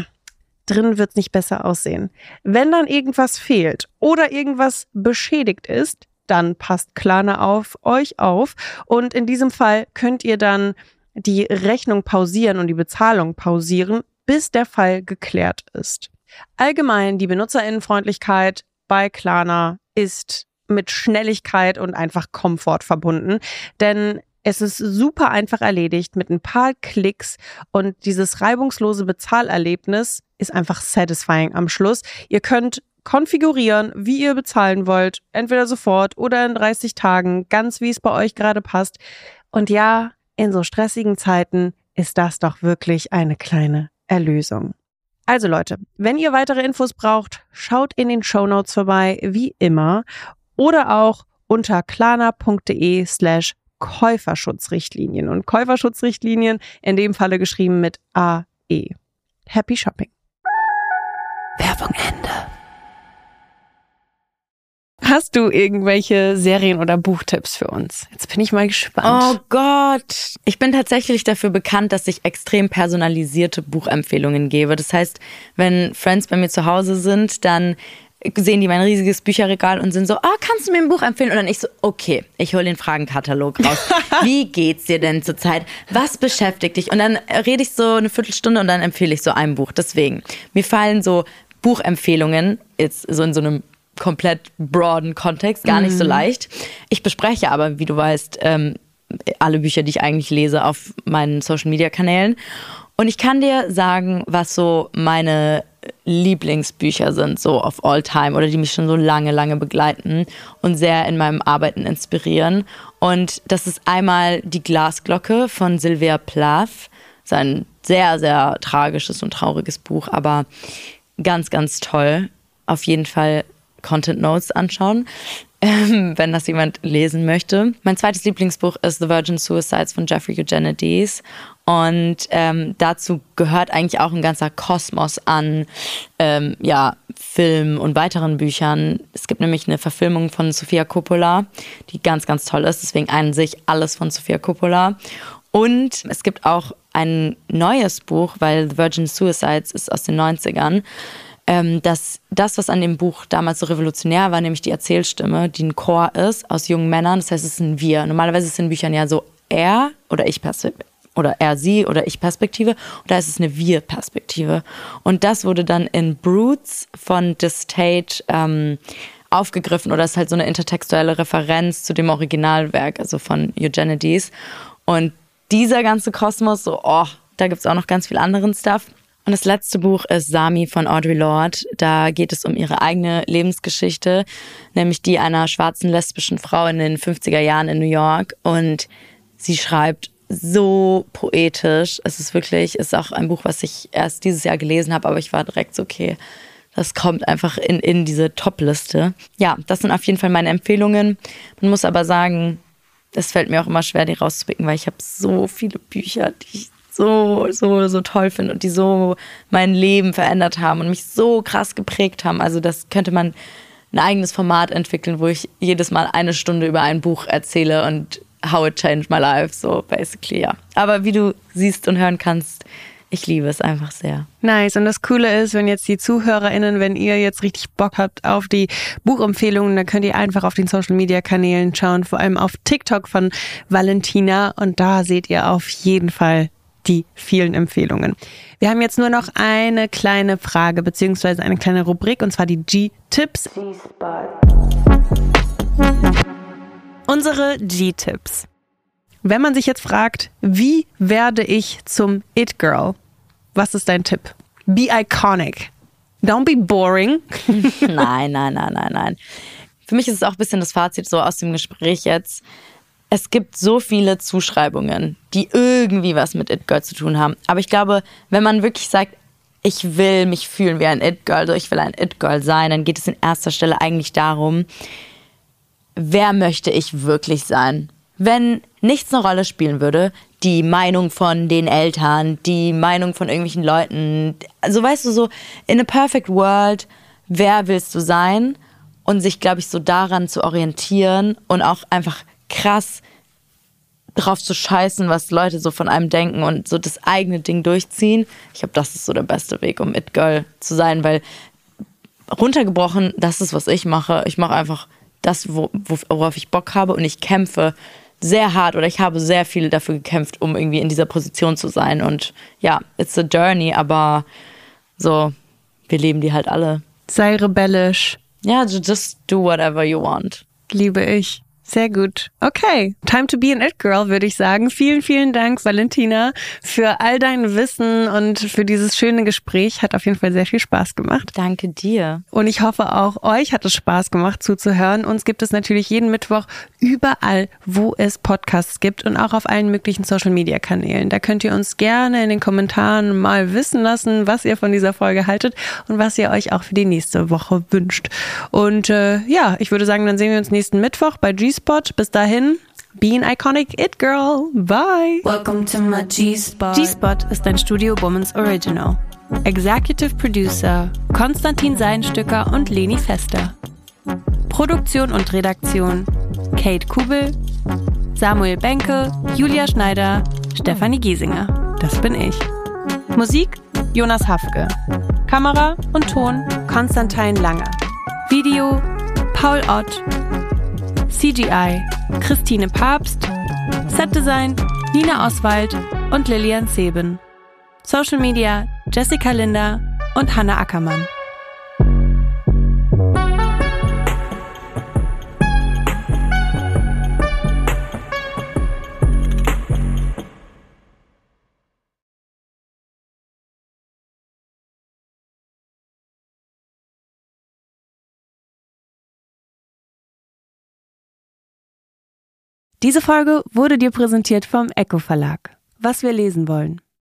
drin wird es nicht besser aussehen. Wenn dann irgendwas fehlt oder irgendwas beschädigt ist, dann passt Klarna auf euch auf und in diesem Fall könnt ihr dann die Rechnung pausieren und die Bezahlung pausieren, bis der Fall geklärt ist. Allgemein die Benutzerinnenfreundlichkeit bei Klarna ist mit Schnelligkeit und einfach Komfort verbunden, denn es ist super einfach erledigt mit ein paar Klicks und dieses reibungslose Bezahlerlebnis ist einfach satisfying am Schluss. Ihr könnt konfigurieren, wie ihr bezahlen wollt, entweder sofort oder in dreißig Tagen, ganz wie es bei euch gerade passt. Und ja, in so stressigen Zeiten ist das doch wirklich eine kleine Erlösung. Also Leute, wenn ihr weitere Infos braucht, schaut in den Shownotes vorbei, wie immer, oder auch unter klarna.de slash Käuferschutzrichtlinien. Und Käuferschutzrichtlinien in dem Falle geschrieben mit A E. Happy Shopping. Werbung Ende. Hast du irgendwelche Serien- oder Buchtipps für uns? Jetzt bin ich mal gespannt. Oh Gott. Ich bin tatsächlich dafür bekannt, dass ich extrem personalisierte Buchempfehlungen gebe. Das heißt, wenn Friends bei mir zu Hause sind, dann sehen die mein riesiges Bücherregal und sind so, oh, kannst du mir ein Buch empfehlen? Und dann ich so, okay, ich hole den Fragenkatalog raus. Wie geht's dir denn zurzeit? Was beschäftigt dich? Und dann rede ich so eine Viertelstunde und dann empfehle ich so ein Buch. Deswegen, mir fallen so Buchempfehlungen, jetzt so in so einem komplett broaden Kontext, gar nicht so leicht. Ich bespreche aber, wie du weißt, ähm, alle Bücher, die ich eigentlich lese, auf meinen Social-Media-Kanälen. Und ich kann dir sagen, was so meine Lieblingsbücher sind, so of all time, oder die mich schon so lange, lange begleiten und sehr in meinem Arbeiten inspirieren. Und das ist einmal Die Glasglocke von Sylvia Plath. Das ist ein sehr, sehr tragisches und trauriges Buch, aber ganz, ganz toll. Auf jeden Fall Content Notes anschauen, ähm, wenn das jemand lesen möchte. Mein zweites Lieblingsbuch ist The Virgin Suicides von Jeffrey Eugenides. Und ähm, dazu gehört eigentlich auch ein ganzer Kosmos an ähm, ja, Filmen und weiteren Büchern. Es gibt nämlich eine Verfilmung von Sofia Coppola, die ganz, ganz toll ist. Deswegen an sich alles von Sofia Coppola. Und es gibt auch ein neues Buch, weil The Virgin Suicides ist aus den neunzigern. Ähm, dass das, was an dem Buch damals so revolutionär war, nämlich die Erzählstimme, die ein Chor ist aus jungen Männern. Das heißt, es ist ein Wir. Normalerweise ist es in Büchern ja so er oder ich Perspektive. Oder er, sie oder ich Perspektive. Und da ist es eine Wir-Perspektive. Und das wurde dann in Brutes von The State ähm, aufgegriffen. Oder ist halt so eine intertextuelle Referenz zu dem Originalwerk, also von Eugenides. Und dieser ganze Kosmos, so, oh, da gibt es auch noch ganz viel anderen Stuff. Und das letzte Buch ist Sami von Audre Lorde. Da geht es um ihre eigene Lebensgeschichte, nämlich die einer schwarzen lesbischen Frau in den fünfziger Jahren in New York. Und sie schreibt so poetisch. Es ist wirklich, es ist auch ein Buch, was ich erst dieses Jahr gelesen habe, aber ich war direkt so, okay, das kommt einfach in, in diese Top-Liste. Ja, das sind auf jeden Fall meine Empfehlungen. Man muss aber sagen, es fällt mir auch immer schwer, die rauszupicken, weil ich habe so viele Bücher, die ich so, so, so toll finde und die so mein Leben verändert haben und mich so krass geprägt haben. Also das könnte man ein eigenes Format entwickeln, wo ich jedes Mal eine Stunde über ein Buch erzähle und how it changed my life, so basically, ja. Aber wie du siehst und hören kannst, ich liebe es einfach sehr. Nice. Und das Coole ist, wenn jetzt die ZuhörerInnen, wenn ihr jetzt richtig Bock habt auf die Buchempfehlungen, dann könnt ihr einfach auf den Social-Media-Kanälen schauen, vor allem auf TikTok von Valentina. Und da seht ihr auf jeden Fall die vielen Empfehlungen. Wir haben jetzt nur noch eine kleine Frage, beziehungsweise eine kleine Rubrik, und zwar die G-Tipps. Unsere G-Tipps. Wenn man sich jetzt fragt, wie werde ich zum It-Girl? Was ist dein Tipp? Be iconic. Don't be boring. Nein, nein, nein, nein, nein. Für mich ist es auch ein bisschen das Fazit so aus dem Gespräch jetzt. Es gibt so viele Zuschreibungen, die irgendwie was mit It-Girl zu tun haben. Aber ich glaube, wenn man wirklich sagt, ich will mich fühlen wie ein It-Girl, also ich will ein It-Girl sein, dann geht es in erster Stelle eigentlich darum, wer möchte ich wirklich sein? Wenn nichts eine Rolle spielen würde, die Meinung von den Eltern, die Meinung von irgendwelchen Leuten, also weißt du so, in a perfect world, wer willst du sein? Und sich, glaube ich, so daran zu orientieren und auch einfach krass drauf zu scheißen, was Leute so von einem denken und so das eigene Ding durchziehen. Ich glaube, das ist so der beste Weg, um It-Girl zu sein, weil runtergebrochen, das ist, was ich mache. Ich mache einfach das, worauf ich Bock habe und ich kämpfe sehr hart oder ich habe sehr viel dafür gekämpft, um irgendwie in dieser Position zu sein. Und ja, it's a journey, aber so, wir leben die halt alle. Sei rebellisch. Ja, just do whatever you want. Liebe ich. Sehr gut. Okay, time to be an It-Girl, würde ich sagen. Vielen, vielen Dank, Valentina, für all dein Wissen und für dieses schöne Gespräch. Hat auf jeden Fall sehr viel Spaß gemacht. Danke dir. Und ich hoffe auch, euch hat es Spaß gemacht zuzuhören. Uns gibt es natürlich jeden Mittwoch überall, wo es Podcasts gibt und auch auf allen möglichen Social-Media-Kanälen. Da könnt ihr uns gerne in den Kommentaren mal wissen lassen, was ihr von dieser Folge haltet und was ihr euch auch für die nächste Woche wünscht. Und äh, ja, ich würde sagen, dann sehen wir uns nächsten Mittwoch bei G-Spot. Bis dahin, be an iconic It Girl. Bye. Welcome to my G-Spot. G-Spot ist ein Studio Womans Original. Executive Producer Konstantin Seidenstücker und Leni Fester. Produktion und Redaktion Kate Kubel, Samuel Benke, Julia Schneider, Stefanie Giesinger. Das bin ich. Musik Jonas Hafke. Kamera und Ton Konstantin Lange. Video Paul Ott. C G I Christine Papst, Setdesign Nina Oswald und Lilian Zeben. Social Media Jessica Linder und Hanna Ackermann. Diese Folge wurde dir präsentiert vom Echo Verlag. Was wir lesen wollen.